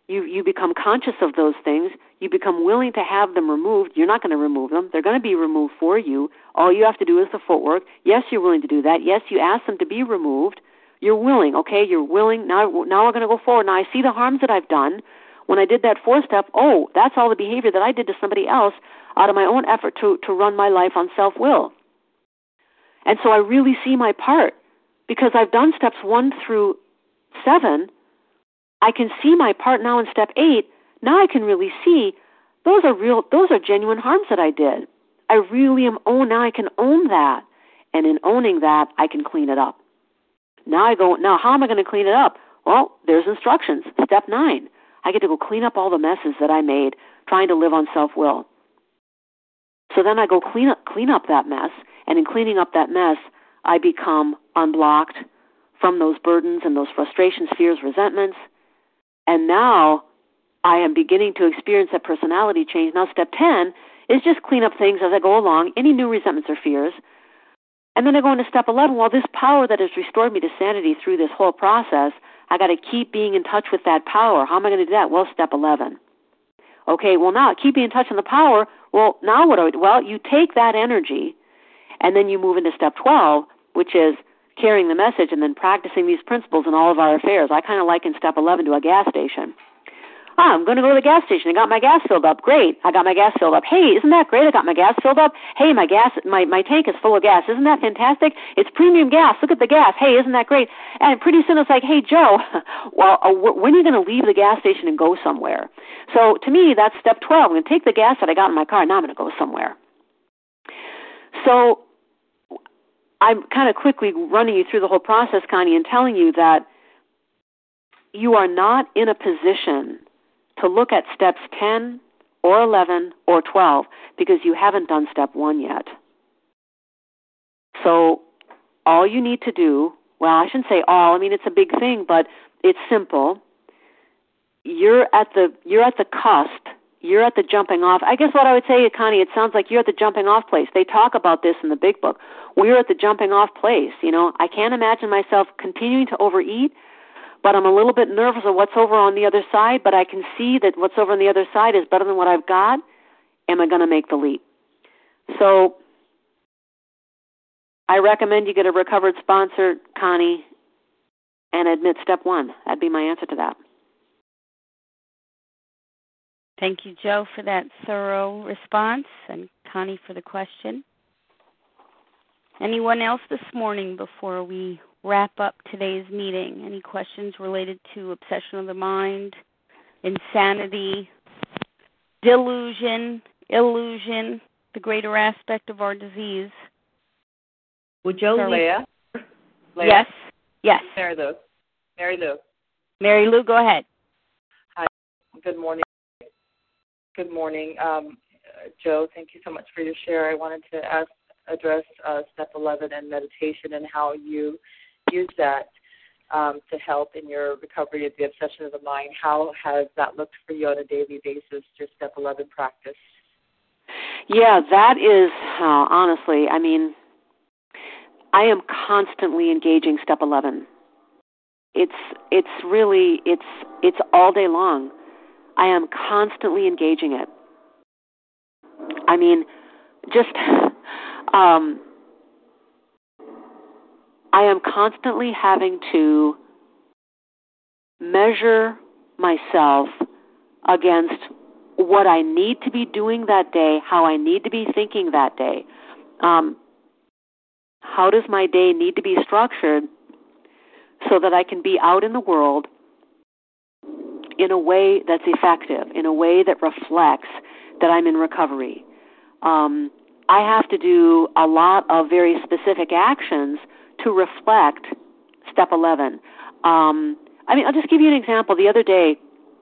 You become conscious of those things. You become willing to have them removed. You're not going to remove them. They're going to be removed for you. All you have to do is the footwork. Yes, you're willing to do that. Yes, you ask them to be removed. You're willing, okay? You're willing. Now we're going to go forward. Now I see the harms that I've done. When I did that 4-step, that's all the behavior that I did to somebody else out of my own effort to run my life on self-will. And so I really see my part because I've done steps 1 through 7. I can see my part now in step 8. Now I can really see those are genuine harms that I did. I really am now I can own that. And in owning that, I can clean it up. Now how am I going to clean it up? Well, there's instructions. Step 9. I get to go clean up all the messes that I made trying to live on self-will. So then I go clean up that mess, and in cleaning up that mess, I become unblocked from those burdens and those frustrations, fears, resentments. And now I am beginning to experience that personality change. Now step 10 is just clean up things as I go along, any new resentments or fears. And then I go into step 11. Well, this power that has restored me to sanity through this whole process, I got to keep being in touch with that power. How am I going to do that? Well, step 11. Okay, well, now keep being in touch with the power. Well, now what do I do? Well, you take that energy, and then you move into step 12, which is carrying the message and then practicing these principles in all of our affairs. I kind of liken step 11 to a gas station. I'm going to go to the gas station. I got my gas filled up. Great. I got my gas filled up. Hey, isn't that great? I got my gas filled up. Hey, my tank is full of gas. Isn't that fantastic? It's premium gas. Look at the gas. Hey, isn't that great? And pretty soon it's like, hey, Joe, well, when are you going to leave the gas station and go somewhere? So to me, that's step 12. I'm going to take the gas that I got in my car. Now I'm going to go somewhere. So I'm kind of quickly running you through the whole process, Connie, and telling you that you are not in a position to look at steps 10 or 11 or 12 because you haven't done step 1 yet. So all you need to do, well, I shouldn't say all. I mean, it's a big thing, but it's simple. You're at the cusp. You're at the jumping off. I guess what I would say, Connie, it sounds like you're at the jumping off place. They talk about this in the big book. We're at the jumping off place. You know, I can't imagine myself continuing to overeat, but I'm a little bit nervous of what's over on the other side, but I can see that what's over on the other side is better than what I've got. Am I going to make the leap? So I recommend you get a recovered sponsor, Connie, and admit step 1. That'd be my answer to that. Thank you, Joe, for that thorough response, and Connie for the question. Anyone else this morning before we wrap up today's meeting? Any questions related to obsession of the mind, insanity, delusion, illusion, the greater aspect of our disease? Would Joe Leah? Yes. Yes. Mary Lou. Mary Lou, go ahead. Hi. Good morning. Good morning. Joe, thank you so much for your share. I wanted to address step 11 and meditation and how you use that to help in your recovery of the obsession of the mind. How has that looked for you on a daily basis, your step 11 practice? Yeah, that is, honestly, I mean, I am constantly engaging step 11. It's all day long. I am constantly engaging it. I mean, just, I am constantly having to measure myself against what I need to be doing that day, how I need to be thinking that day. How does my day need to be structured so that I can be out in the world in a way that's effective, in a way that reflects that I'm in recovery. I have to do a lot of very specific actions to reflect step 11. I mean, I'll just give you an example. The other day,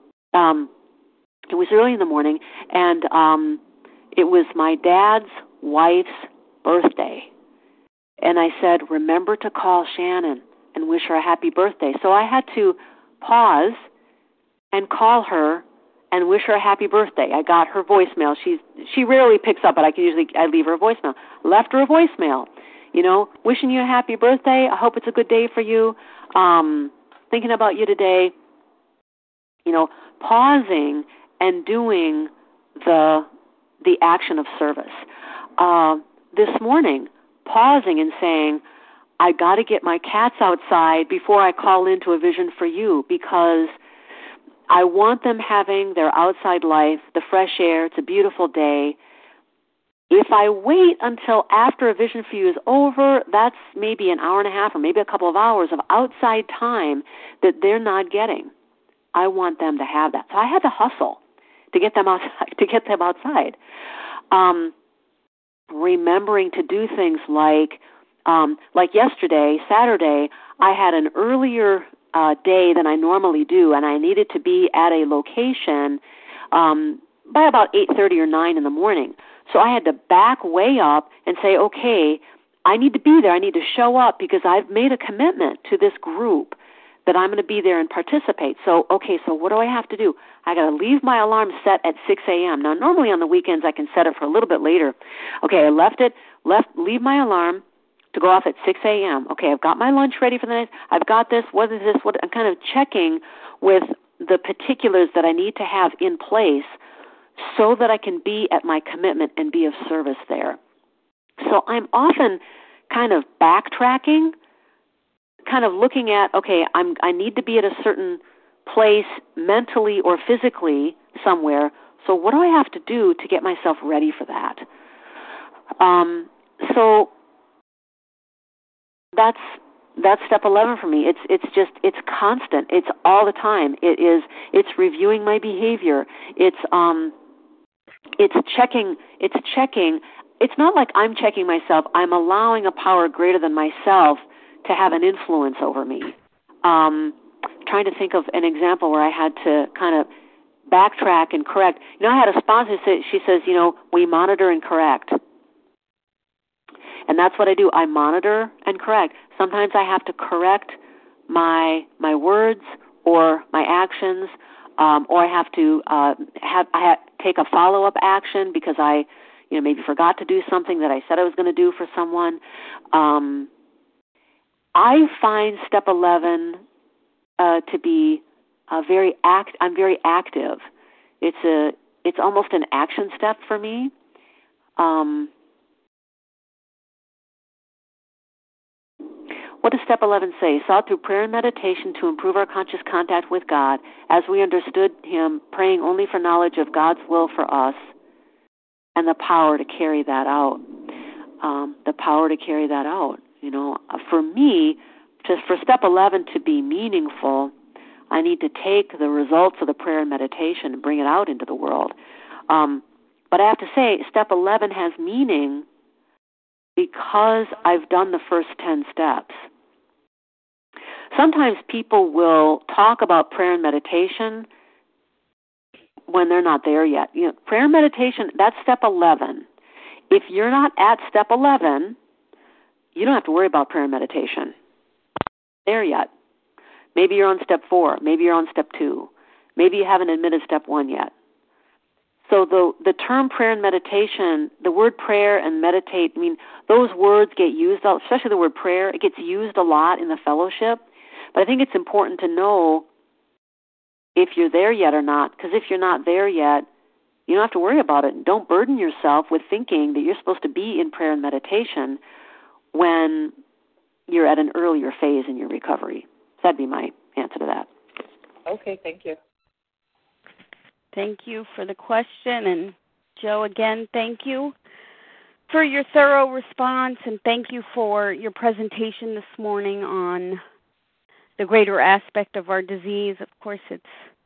it was early in the morning, and it was my dad's wife's birthday. And I said, remember to call Shannon and wish her a happy birthday. So I had to pause and call her and wish her a happy birthday. I got her voicemail. She rarely picks up, but I leave her a voicemail. Left her a voicemail, wishing you a happy birthday. I hope it's a good day for you. Thinking about you today. pausing and doing the action of service. This morning, pausing and saying, I got to get my cats outside before I call into A Vision for You, because I want them having their outside life, the fresh air. It's a beautiful day. If I wait until after A Vision for You is over, that's maybe an hour and a half or maybe a couple of hours of outside time that they're not getting. I want them to have that. So I had to hustle to get them outside. Remembering to do things like yesterday, Saturday, I had an earlier day than I normally do, and I needed to be at a location by about 8:30 or 9 in the morning. So I had to back way up and say, okay, I need to be there. I need to show up because I've made a commitment to this group that I'm going to be there and participate. So what do I have to do? I got to leave my alarm set at 6 a.m. Now, normally on the weekends I can set it for a little bit later. Okay, I leave my alarm to go off at 6 a.m. Okay, I've got my lunch ready for the night. I've got this. What is this? I'm kind of checking with the particulars that I need to have in place so that I can be at my commitment and be of service there. So I'm often kind of backtracking, kind of looking at, okay, I need to be at a certain place mentally or physically somewhere. So what do I have to do to get myself ready for that? So that's step 11 for me. It's constant. It's all the time. It's reviewing my behavior. It's checking. It's not like I'm checking myself. I'm allowing a power greater than myself to have an influence over me. Trying to think of an example where I had to kind of backtrack and correct. I had a sponsor say, she says, we monitor and correct. And that's what I do. I monitor and correct. Sometimes I have to correct my words or my actions, or I have to take a follow-up action because I maybe forgot to do something that I said I was going to do for someone. I find step 11 to be I'm very active. It's almost an action step for me. What does step 11 say? Sought through prayer and meditation to improve our conscious contact with God, as we understood Him, praying only for knowledge of God's will for us and the power to carry that out. For me, for step 11 to be meaningful, I need to take the results of the prayer and meditation and bring it out into the world. But I have to say, step 11 has meaning because I've done the first 10 steps. Sometimes people will talk about prayer and meditation when they're not there yet. Prayer and meditation, that's step 11. If you're not at step 11, you don't have to worry about prayer and meditation there yet. Maybe you're on step 4. Maybe you're on step 2. Maybe you haven't admitted step 1 yet. So the term prayer and meditation, the word prayer and meditate, those words get used, especially the word prayer, it gets used a lot in the fellowship. But I think it's important to know if you're there yet or not, because if you're not there yet, you don't have to worry about it. Don't burden yourself with thinking that you're supposed to be in prayer and meditation when you're at an earlier phase in your recovery. That'd be my answer to that. Okay, thank you. Thank you for the question. And Joe, again, thank you for your thorough response, and thank you for your presentation this morning on the greater aspect of our disease. Of course, it's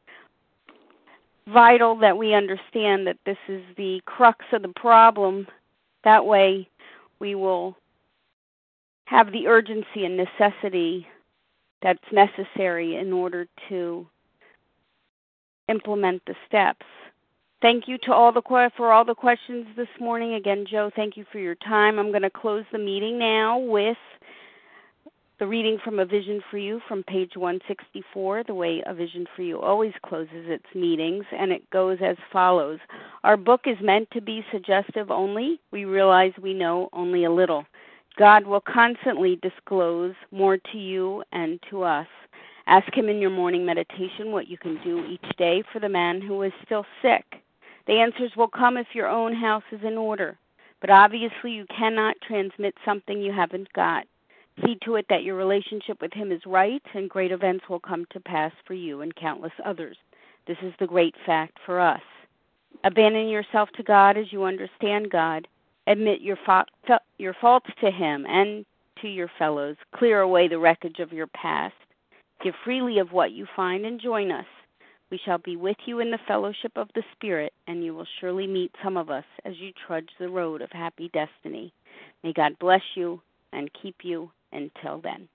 vital that we understand that this is the crux of the problem. That way we will have the urgency and necessity that's necessary in order to implement the steps. Thank you to for all the questions this morning. Again, Joe, thank you for your time. I'm going to close the meeting now with the reading from A Vision for You from page 164, the way A Vision for You always closes its meetings, and it goes as follows. Our book is meant to be suggestive only. We realize we know only a little. God will constantly disclose more to you and to us. Ask him in your morning meditation what you can do each day for the man who is still sick. The answers will come if your own house is in order, but obviously you cannot transmit something you haven't got. See to it that your relationship with him is right, and great events will come to pass for you and countless others. This is the great fact for us. Abandon yourself to God as you understand God. Admit your faults to him and to your fellows. Clear away the wreckage of your past. Give freely of what you find and join us. We shall be with you in the fellowship of the Spirit, and you will surely meet some of us as you trudge the road of happy destiny. May God bless you and keep you until then.